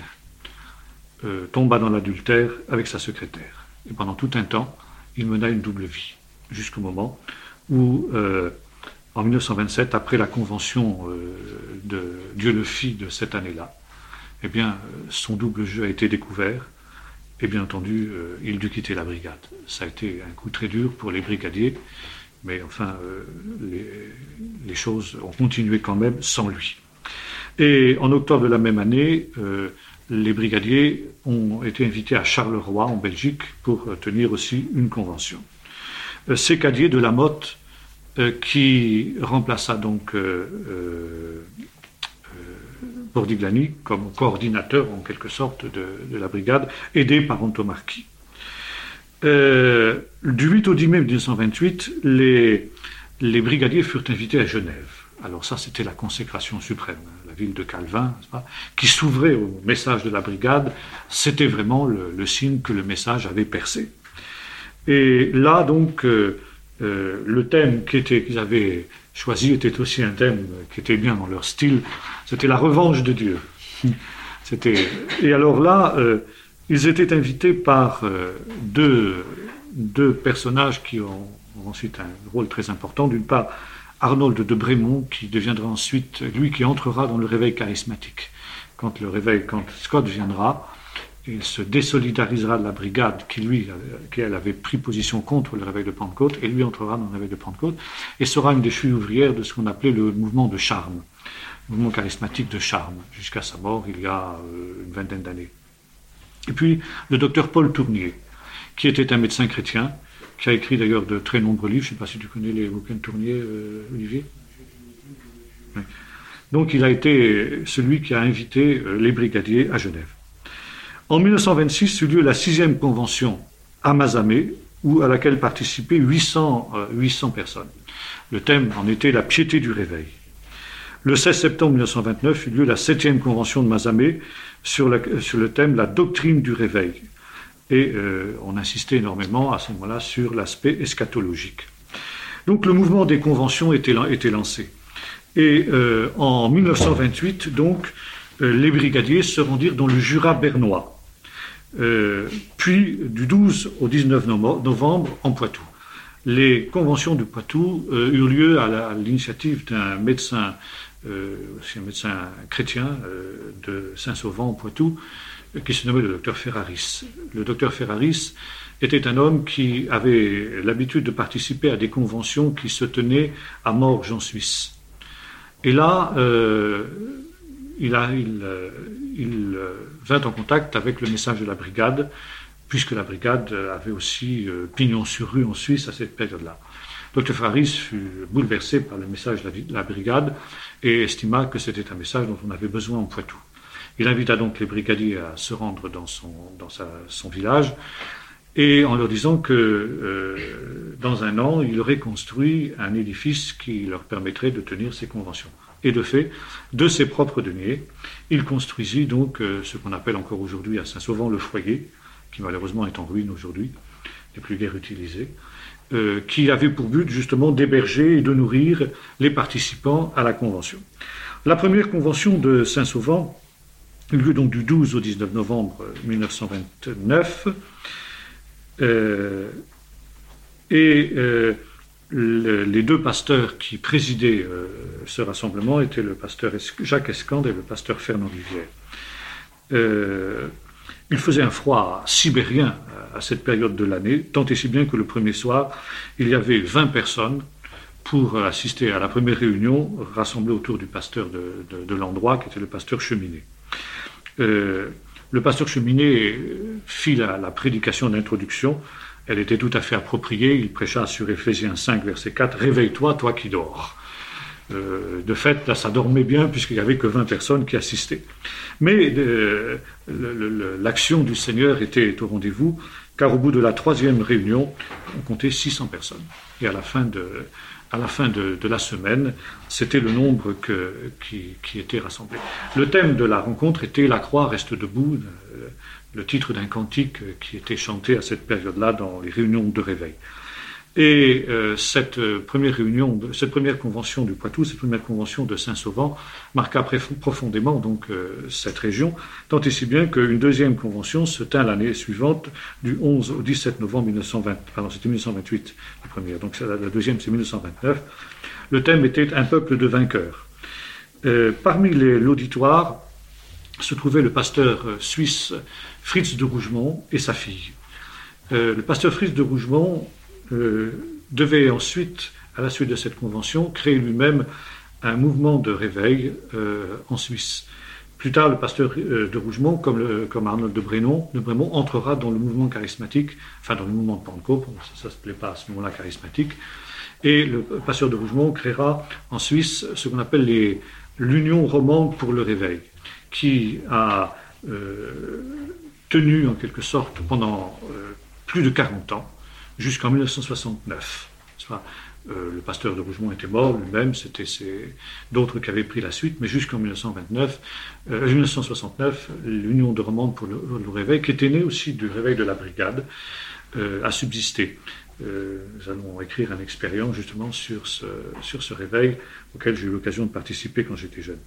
tomba dans l'adultère avec sa secrétaire. Et pendant tout un temps, il mena une double vie, jusqu'au moment où, en 1927, après la convention de Dieu-le-Fils de cette année-là, eh bien, son double jeu a été découvert, et bien entendu, il dut quitter la brigade. Ça a été un coup très dur pour les brigadiers, mais enfin, les choses ont continué quand même sans lui. Et en octobre de la même année, les brigadiers ont été invités à Charleroi, en Belgique, pour tenir aussi une convention. C'est Cadier de la Motte qui remplaça donc Bordiglani comme coordinateur, en quelque sorte, de la brigade, aidé par Antomarchi. Du 8 au 10 mai 1928, les brigadiers furent invités à Genève. Alors ça, c'était la consécration suprême. La ville de Calvin, qui s'ouvrait au message de la brigade, c'était vraiment le signe que le message avait percé. Et là, donc, le thème qu'ils avaient choisi était aussi un thème qui était bien dans leur style, c'était la revanche de Dieu. Et alors là, ils étaient invités par deux personnages qui ont ensuite un rôle très important. D'une part, Arnold de Brémond, qui deviendra ensuite, lui qui entrera dans le réveil charismatique. Quand Scott viendra, il se désolidarisera de la brigade qui elle avait pris position contre le réveil de Pentecôte, et lui entrera dans le réveil de Pentecôte, et sera une des chevilles ouvrières de ce qu'on appelait le mouvement de charme, le mouvement charismatique de charme, jusqu'à sa mort il y a une vingtaine d'années. Et puis le docteur Paul Tournier, qui était un médecin chrétien, qui a écrit d'ailleurs de très nombreux livres. Je ne sais pas si tu connais les bouquins de Tournier, Olivier. Oui. Donc il a été celui qui a invité les brigadiers à Genève. En 1926 eut lieu la 6e convention à Mazamet, à laquelle participaient 800 personnes. Le thème en était la piété du réveil. Le 16 septembre 1929 eut lieu la 7e convention de Mazamet sur le thème la doctrine du réveil. Et on insistait énormément à ce moment-là sur l'aspect eschatologique. Donc le mouvement des conventions était lancé. Et en 1928, donc, les brigadiers se rendirent dans le Jura bernois, puis du 12 au 19 novembre en Poitou. Les conventions du Poitou eurent lieu à l'initiative d'un médecin, aussi un médecin chrétien de Saint-Sauvent en Poitou, qui se nommait le docteur Ferraris. Le docteur Ferraris était un homme qui avait l'habitude de participer à des conventions qui se tenaient à Morges en Suisse. Et là, il vint en contact avec le message de la brigade, puisque la brigade avait aussi pignon sur rue en Suisse à cette période-là. Dr Ferraris fut bouleversé par le message de la brigade et estima que c'était un message dont on avait besoin en Poitou. Il invita donc les brigadiers à se rendre dans son village, et en leur disant que dans un an, il aurait construit un édifice qui leur permettrait de tenir ces conventions. Et de fait, de ses propres deniers, il construisit donc ce qu'on appelle encore aujourd'hui à Saint-Sauvent le foyer, qui malheureusement est en ruine aujourd'hui, n'est plus guère utilisé, qui avait pour but justement d'héberger et de nourrir les participants à la convention. La première convention de Saint-Sauvent eut lieu donc du 12 au 19 novembre 1929, les deux pasteurs qui présidaient ce rassemblement étaient le pasteur Jacques Escande et le pasteur Fernand Rivière. Il faisait un froid sibérien à cette période de l'année, tant et si bien que le premier soir, il y avait 20 personnes pour assister à la première réunion rassemblée autour du pasteur de l'endroit, qui était le pasteur Cheminet. Le pasteur Cheminet fit la prédication d'introduction. Elle était tout à fait appropriée. Il prêcha sur Éphésiens 5, verset 4, « Réveille-toi, toi qui dors ». De fait, là, ça dormait bien puisqu'il n'y avait que 20 personnes qui assistaient. Mais l'action du Seigneur était au rendez-vous, car au bout de la 3e réunion, on comptait 600 personnes. Et à la fin de la semaine, c'était le nombre qui était rassemblé. Le thème de la rencontre était « La croix reste debout », le titre d'un cantique qui était chanté à cette période-là dans les réunions de réveil. Et cette première convention du Poitou, cette première convention de Saint-Sauvent, marqua profondément donc cette région, tant et si bien qu'une deuxième convention se tint l'année suivante, du 11 au 17 novembre 1920. Pardon, c'était 1928 la première, donc la deuxième c'est 1929. Le thème était « Un peuple de vainqueurs ». Parmi l'auditoire se trouvait le pasteur suisse Fritz de Rougemont et sa fille. Le pasteur Fritz de Rougemont devait ensuite, à la suite de cette convention, créer lui-même un mouvement de réveil en Suisse. Plus tard, le pasteur de Rougemont, comme Arnold de Brémond, entrera dans le mouvement charismatique, enfin dans le mouvement de Pentecôte, ça ne se plaît pas à ce moment-là charismatique, et le pasteur de Rougemont créera en Suisse ce qu'on appelle l'Union romande pour le réveil, qui a tenu en quelque sorte pendant plus de 40 ans, jusqu'en 1969. Le pasteur de Rougemont était mort lui-même, c'était d'autres qui avaient pris la suite, mais jusqu'en 1969, l'Union de Romande pour le Réveil, qui était née aussi du réveil de la brigade, a subsisté. Nous allons écrire une expérience justement sur ce réveil auquel j'ai eu l'occasion de participer quand j'étais jeune.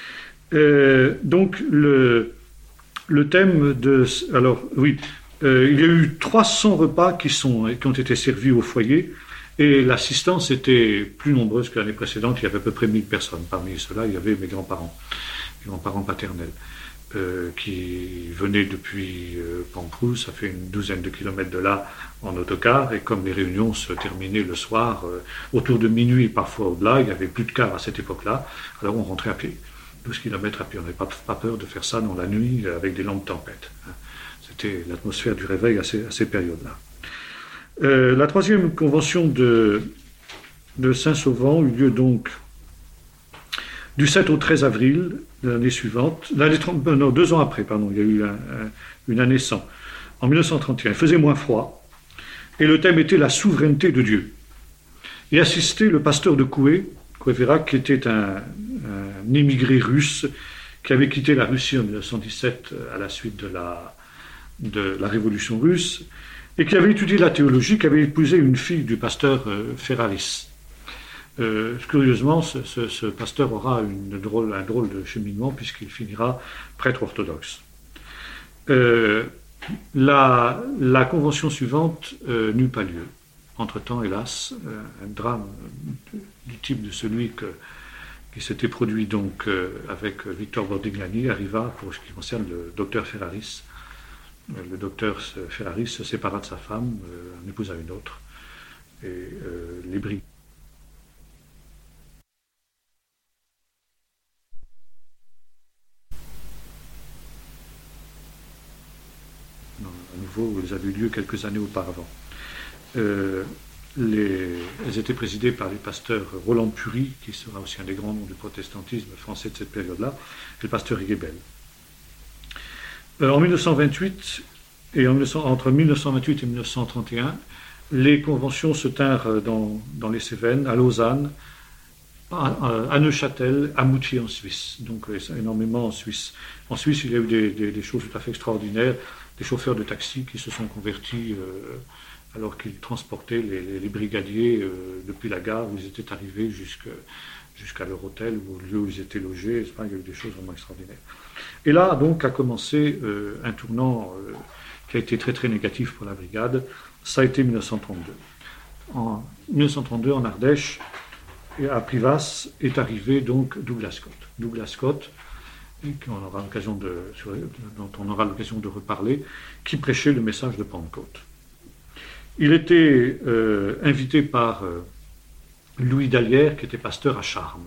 Donc le thème de... Alors oui, il y a eu 300 repas qui ont été servis au foyer, et l'assistance était plus nombreuse que l'année précédente. Il y avait à peu près 1000 personnes. Parmi ceux-là, il y avait mes grands-parents paternels, qui venaient depuis Pamproux. Ça fait une douzaine de kilomètres de là en autocar, et comme les réunions se terminaient le soir, autour de minuit, parfois au-delà, il n'y avait plus de cars à cette époque-là, alors on rentrait à pied. 12 kilomètres à pied, on n'avait pas peur de faire ça dans la nuit avec des lampes tempête. C'était l'atmosphère du réveil à ces périodes-là. La troisième convention de Saint-Sauvant eut lieu donc du 7 au 13 avril de l'année suivante, 2 ans après, pardon, il y a eu une année sans, en 1931. Il faisait moins froid, et le thème était la souveraineté de Dieu. Y assistait le pasteur de Couéverac, qui était un émigré russe, qui avait quitté la Russie en 1917 à la suite de la révolution russe, et qui avait étudié la théologie, qui avait épousé une fille du pasteur Ferraris. Curieusement, ce pasteur aura un drôle de cheminement, puisqu'il finira prêtre orthodoxe. La convention suivante n'eut pas lieu. Entre-temps, hélas, un drame du type de celui qui s'était produit donc avec Victor Bordigliani arriva pour ce qui concerne le docteur Ferraris. Le docteur Ferraris se sépara de sa femme, en épousa une autre, et les brigands. À nouveau, elles avaient eu lieu quelques années auparavant. Elles étaient présidées par les pasteurs Roland Pury, qui sera aussi un des grands noms du protestantisme français de cette période-là, et le pasteur Higuebel. En 1928, entre 1928 et 1931, les conventions se tinrent dans les Cévennes, à Lausanne, à Neuchâtel, à Moutier en Suisse, donc énormément en Suisse. En Suisse, il y a eu des choses tout à fait extraordinaires, des chauffeurs de taxi qui se sont convertis alors qu'ils transportaient les brigadiers depuis la gare où ils étaient arrivés jusqu'à leur hôtel ou au lieu où ils étaient logés. Il y a eu des choses vraiment extraordinaires. Et là, donc, a commencé un tournant qui a été très très négatif pour la brigade. Ça a été 1932. En 1932, en Ardèche, à Privas, est arrivé donc Douglas Scott. Douglas Scott, dont on aura l'occasion de reparler, qui prêchait le message de Pentecôte. Il était invité par Louis Dallière, qui était pasteur à Charmes.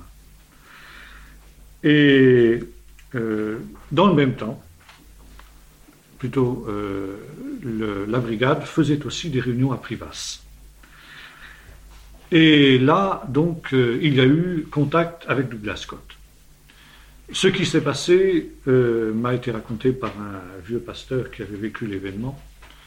Et dans le même temps, plutôt, la brigade faisait aussi des réunions à Privas. Et là, donc, il y a eu contact avec Douglas Scott. Ce qui s'est passé m'a été raconté par un vieux pasteur qui avait vécu l'événement.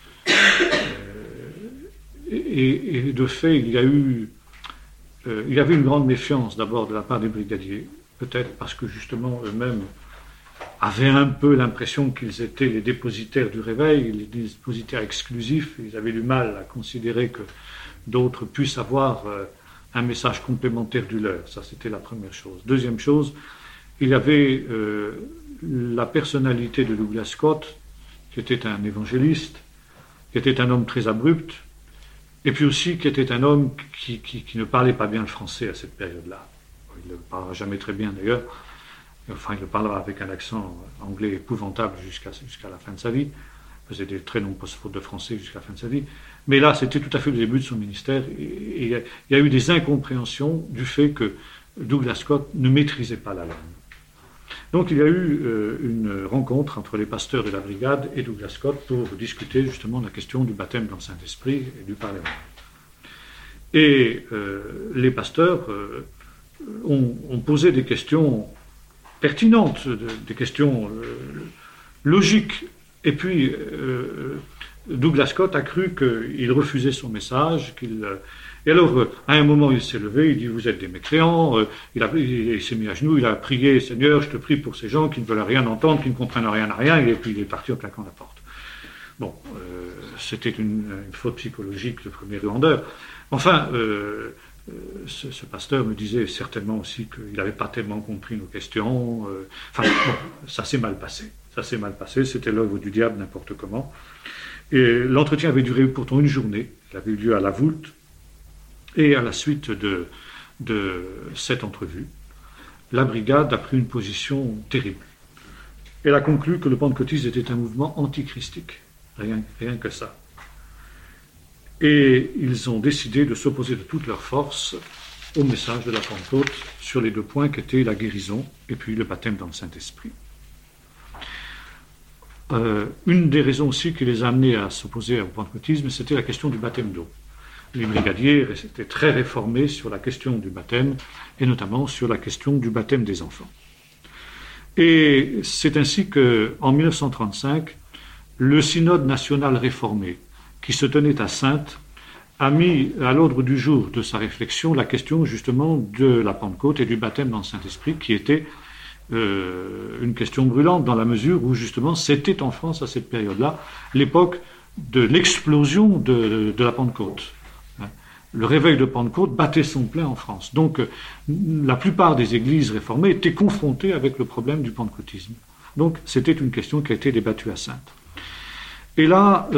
Et de fait, il y avait une grande méfiance d'abord de la part des brigadiers, peut-être parce que justement eux-mêmes avaient un peu l'impression qu'ils étaient les dépositaires du réveil, les dépositaires exclusifs. Ils avaient du mal à considérer que d'autres puissent avoir un message complémentaire du leur. Ça, c'était la première chose. Deuxième chose, il y avait la personnalité de Douglas Scott, qui était un évangéliste, qui était un homme très abrupt, et puis aussi qui était un homme qui ne parlait pas bien le français à cette période-là. Il ne le parlera jamais très bien d'ailleurs. Enfin, il le parlera avec un accent anglais épouvantable jusqu'à la fin de sa vie. Il faisait des très nombreuses fautes de français jusqu'à la fin de sa vie. Mais là, c'était tout à fait le début de son ministère. Et il y a eu des incompréhensions du fait que Douglas Scott ne maîtrisait pas la langue. Donc il y a eu une rencontre entre les pasteurs de la brigade et Douglas Scott pour discuter justement de la question du baptême dans le Saint-Esprit et du Parlement. Et les pasteurs ont posé des questions pertinentes, des questions logiques. Et puis Douglas Scott a cru qu'il refusait son message, Et alors, à un moment, il s'est levé, il dit, vous êtes des mécréants, il s'est mis à genoux, il a prié, Seigneur, je te prie pour ces gens qui ne veulent rien entendre, qui ne comprennent rien à rien, et puis il est parti en claquant la porte. Bon, c'était une faute psychologique de premier rang. Enfin, ce pasteur me disait certainement aussi qu'il n'avait pas tellement compris nos questions. Enfin, bon, ça s'est mal passé. Ça s'est mal passé, c'était l'œuvre du diable n'importe comment. Et l'entretien avait duré pourtant une journée. Il avait eu lieu à la Voulte. Et à la suite de cette entrevue, la brigade a pris une position terrible. Elle a conclu que le pentecôtisme était un mouvement antichristique. Rien que ça. Et ils ont décidé de s'opposer de toute leur force au message de la Pentecôte sur les deux points qu'étaient la guérison et puis le baptême dans le Saint-Esprit. Une des raisons aussi qui les a amenés à s'opposer au pentecôtisme, c'était la question du baptême d'eau. Les brigadiers étaient très réformés sur la question du baptême, et notamment sur la question du baptême des enfants. Et c'est ainsi qu'en 1935, le synode national réformé, qui se tenait à Saintes, a mis à l'ordre du jour de sa réflexion la question justement de la Pentecôte et du baptême dans le Saint-Esprit, qui était une question brûlante dans la mesure où justement c'était en France à cette période-là l'époque de l'explosion de la Pentecôte. Le réveil de Pentecôte battait son plein en France. Donc la plupart des églises réformées étaient confrontées avec le problème du pentecôtisme. Donc c'était une question qui a été débattue à Saintes. Et là,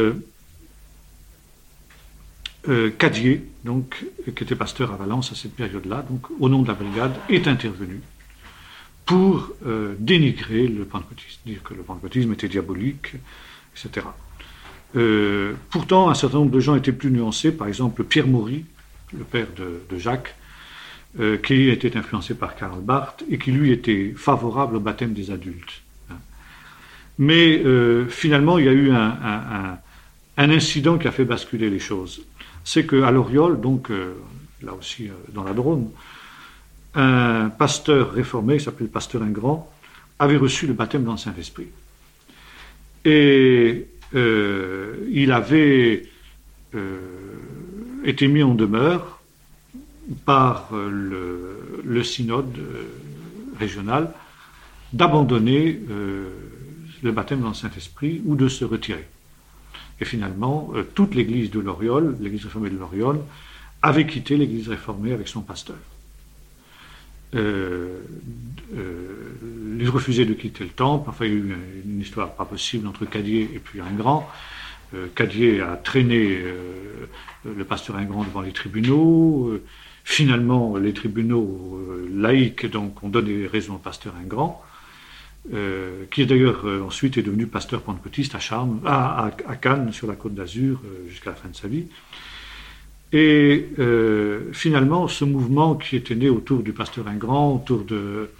Cadier, donc, qui était pasteur à Valence à cette période-là, donc au nom de la brigade, est intervenu pour dénigrer le pentecôtisme, dire que le pentecôtisme était diabolique, etc. Pourtant, un certain nombre de gens étaient plus nuancés, par exemple Pierre Maury, le père de Jacques, qui était influencé par Karl Barth et qui lui était favorable au baptême des adultes. Mais finalement, il y a eu un incident qui a fait basculer les choses. C'est qu'à Loriol, donc là aussi dans la Drôme, un pasteur réformé, qui s'appelait le pasteur Ingrand, avait reçu le baptême dans le Saint-Esprit. Et il avait été mis en demeure par le synode régional d'abandonner le baptême dans le Saint-Esprit ou de se retirer. Et finalement, toute l'église de Loriol, l'église réformée de Loriol, avait quitté l'église réformée avec son pasteur. Ils refusaient de quitter le temple. Enfin, il y a eu une histoire pas possible entre Cadier et puis Ingrand. Cadier a traîné le pasteur Ingrand devant les tribunaux. Finalement, les tribunaux laïcs donc, ont donné raison au pasteur Ingrand, qui est d'ailleurs ensuite est devenu pasteur pentecôtiste à Cannes, sur la Côte d'Azur, jusqu'à la fin de sa vie. Et finalement, ce mouvement qui était né autour du pasteur Ingrand, autour de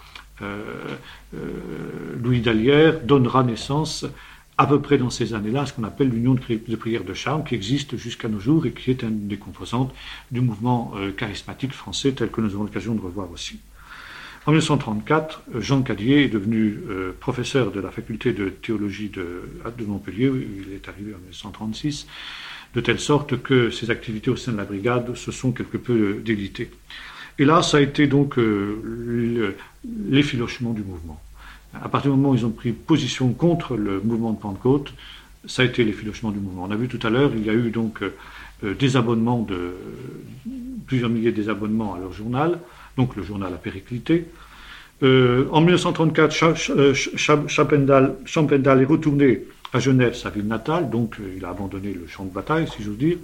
Louis Dallière, donnera naissance à peu près dans ces années-là à ce qu'on appelle l'Union de prière de Charmes, qui existe jusqu'à nos jours et qui est une des composantes du mouvement charismatique français tel que nous avons l'occasion de revoir aussi. En 1934, Jean Cadier est devenu professeur de la faculté de théologie de Montpellier, il est arrivé en 1936, de telle sorte que ses activités au sein de la brigade se sont quelque peu délitées. Et là, ça a été donc l'effilochement du mouvement. À partir du moment où ils ont pris position contre le mouvement de Pentecôte, ça a été l'effilochement du mouvement. On a vu tout à l'heure, il y a eu donc des abonnements plusieurs milliers de désabonnements à leur journal, donc le journal a périclité. En 1934, Champendal est retourné à Genève, sa ville natale, donc il a abandonné le champ de bataille, si j'ose dire.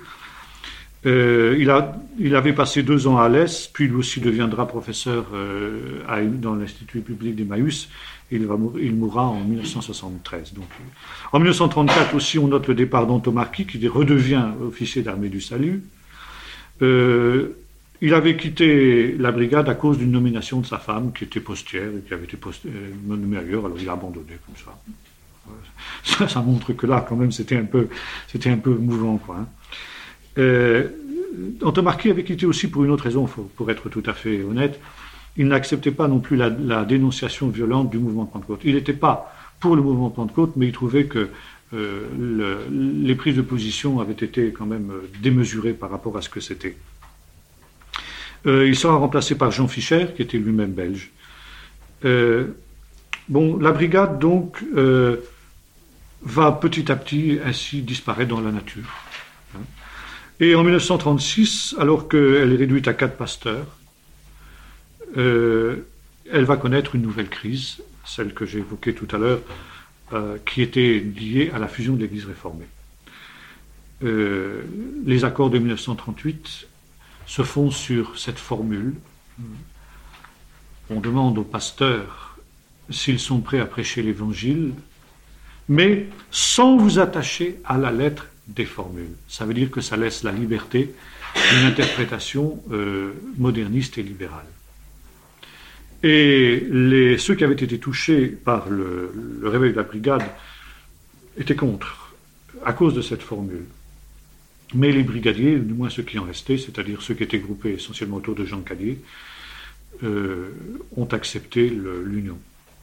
Il avait passé 2 ans à Alès, puis lui aussi deviendra professeur dans l'Institut public d'Emmaüs, et il mourra en 1973. Donc, en 1934 aussi, on note le départ d'Antomarchi, qui redevient officier d'armée du salut. Il avait quitté la brigade à cause d'une nomination de sa femme, qui était postière, et qui avait été nommée ailleurs, alors il a abandonné comme ça. Ça montre que là, quand même, c'était un peu mouvant, quoi. Antomarchi avait quitté aussi pour une autre raison, pour être tout à fait honnête. Il n'acceptait pas non plus la dénonciation violente du mouvement de Pentecôte. Il n'était pas pour le mouvement de Pentecôte, mais il trouvait que les prises de position avaient été quand même démesurées par rapport à ce que c'était. Il sera remplacé par Jean Fischer, qui était lui-même belge. Bon, la brigade, donc, va petit à petit ainsi disparaître dans la nature. Et en 1936, alors qu'elle est réduite à 4 pasteurs, elle va connaître une nouvelle crise, celle que j'ai évoquée tout à l'heure, qui était liée à la fusion de l'Église réformée. Les accords de 1938 se font sur cette formule. On demande aux pasteurs s'ils sont prêts à prêcher l'Évangile, mais sans vous attacher à la lettre des formules. Ça veut dire que ça laisse la liberté d'une interprétation moderniste et libérale. Et ceux qui avaient été touchés par le réveil de la brigade étaient contre, à cause de cette formule. Mais les brigadiers, du moins ceux qui en restaient, c'est-à-dire ceux qui étaient groupés essentiellement autour de Jean Cadier, ont accepté l'union.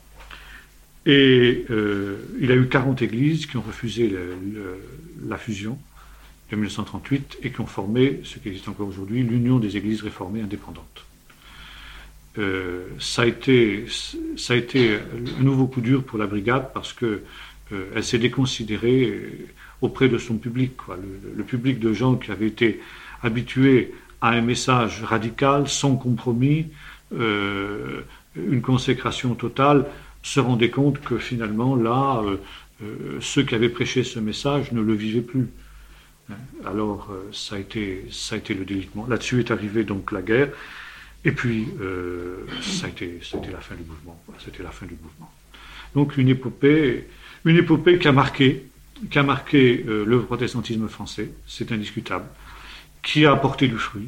Et il y a eu 40 églises qui ont refusé la fusion de 1938 et qui ont formé, ce qui existe encore aujourd'hui, l'Union des églises réformées indépendantes. Ça a été un nouveau coup dur pour la brigade parce que elle s'est déconsidérée auprès de son public, quoi. Le public de gens qui avaient été habitués à un message radical, sans compromis, une consécration totale, se rendaient compte que finalement, là, ceux qui avaient prêché ce message ne le vivaient plus. Alors, ça a été le délitement. Là-dessus est arrivée donc la guerre, et puis ça a été la fin du mouvement. C'était la fin du mouvement. Donc, une épopée qui a marqué le protestantisme français, c'est indiscutable, qui a apporté du fruit,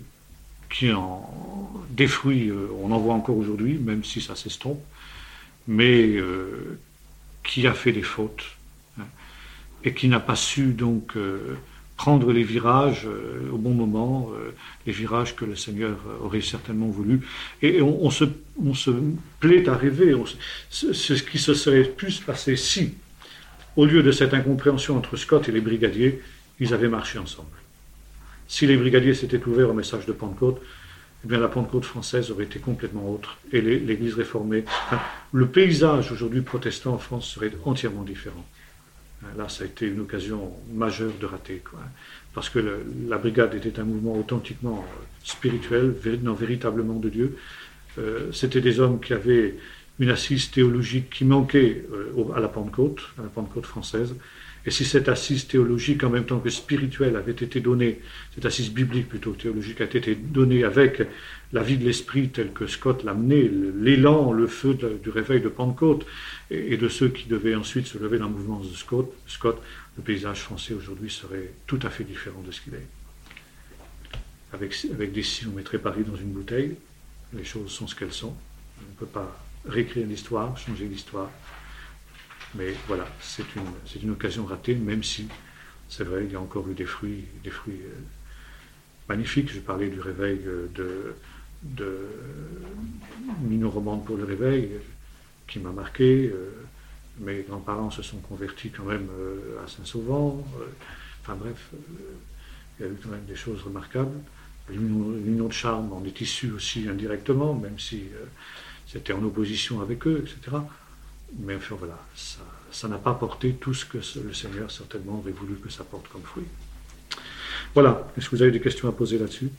des fruits, on en voit encore aujourd'hui, même si ça s'estompe, mais qui a fait des fautes, et qui n'a pas su donc prendre les virages au bon moment, les virages que le Seigneur aurait certainement voulu. Et on se plaît à rêver, ce qui se serait pu se passer si, au lieu de cette incompréhension entre Scott et les brigadiers, ils avaient marché ensemble. Si les brigadiers s'étaient ouverts au message de Pentecôte, eh bien la Pentecôte française aurait été complètement autre, et l'Église réformée, le paysage aujourd'hui protestant en France serait entièrement différent. Là, ça a été une occasion majeure de rater, quoi. Parce que la brigade était un mouvement authentiquement spirituel, venant véritablement de Dieu. C'était des hommes qui avaient une assise théologique qui manquait à la Pentecôte française. Et si cette assise théologique, en même temps que spirituelle, avait été donnée, cette assise biblique plutôt théologique, a été donnée avec la vie de l'esprit telle que Scott l'a menée, l'élan, le feu du réveil de Pentecôte, et de ceux qui devaient ensuite se lever dans le mouvement de Scott, le paysage français aujourd'hui serait tout à fait différent de ce qu'il est. Avec des si, on mettrait Paris dans une bouteille, les choses sont ce qu'elles sont. On ne peut pas réécrire l'histoire, changer l'histoire. Mais voilà, c'est une occasion ratée, même si, c'est vrai, il y a encore eu des fruits magnifiques. J'ai parlé du réveil de Nino Romande pour le réveil, qui m'a marqué. Mes grands-parents se sont convertis quand même à Saint-Sauvent. Enfin bref, il y a eu quand même des choses remarquables. L'Union de Charmes en est issue aussi indirectement, même si c'était en opposition avec eux, etc. Mais enfin voilà, ça n'a pas porté tout ce que le Seigneur certainement aurait voulu que ça porte comme fruit. Voilà, est-ce que vous avez des questions à poser là-dessus ?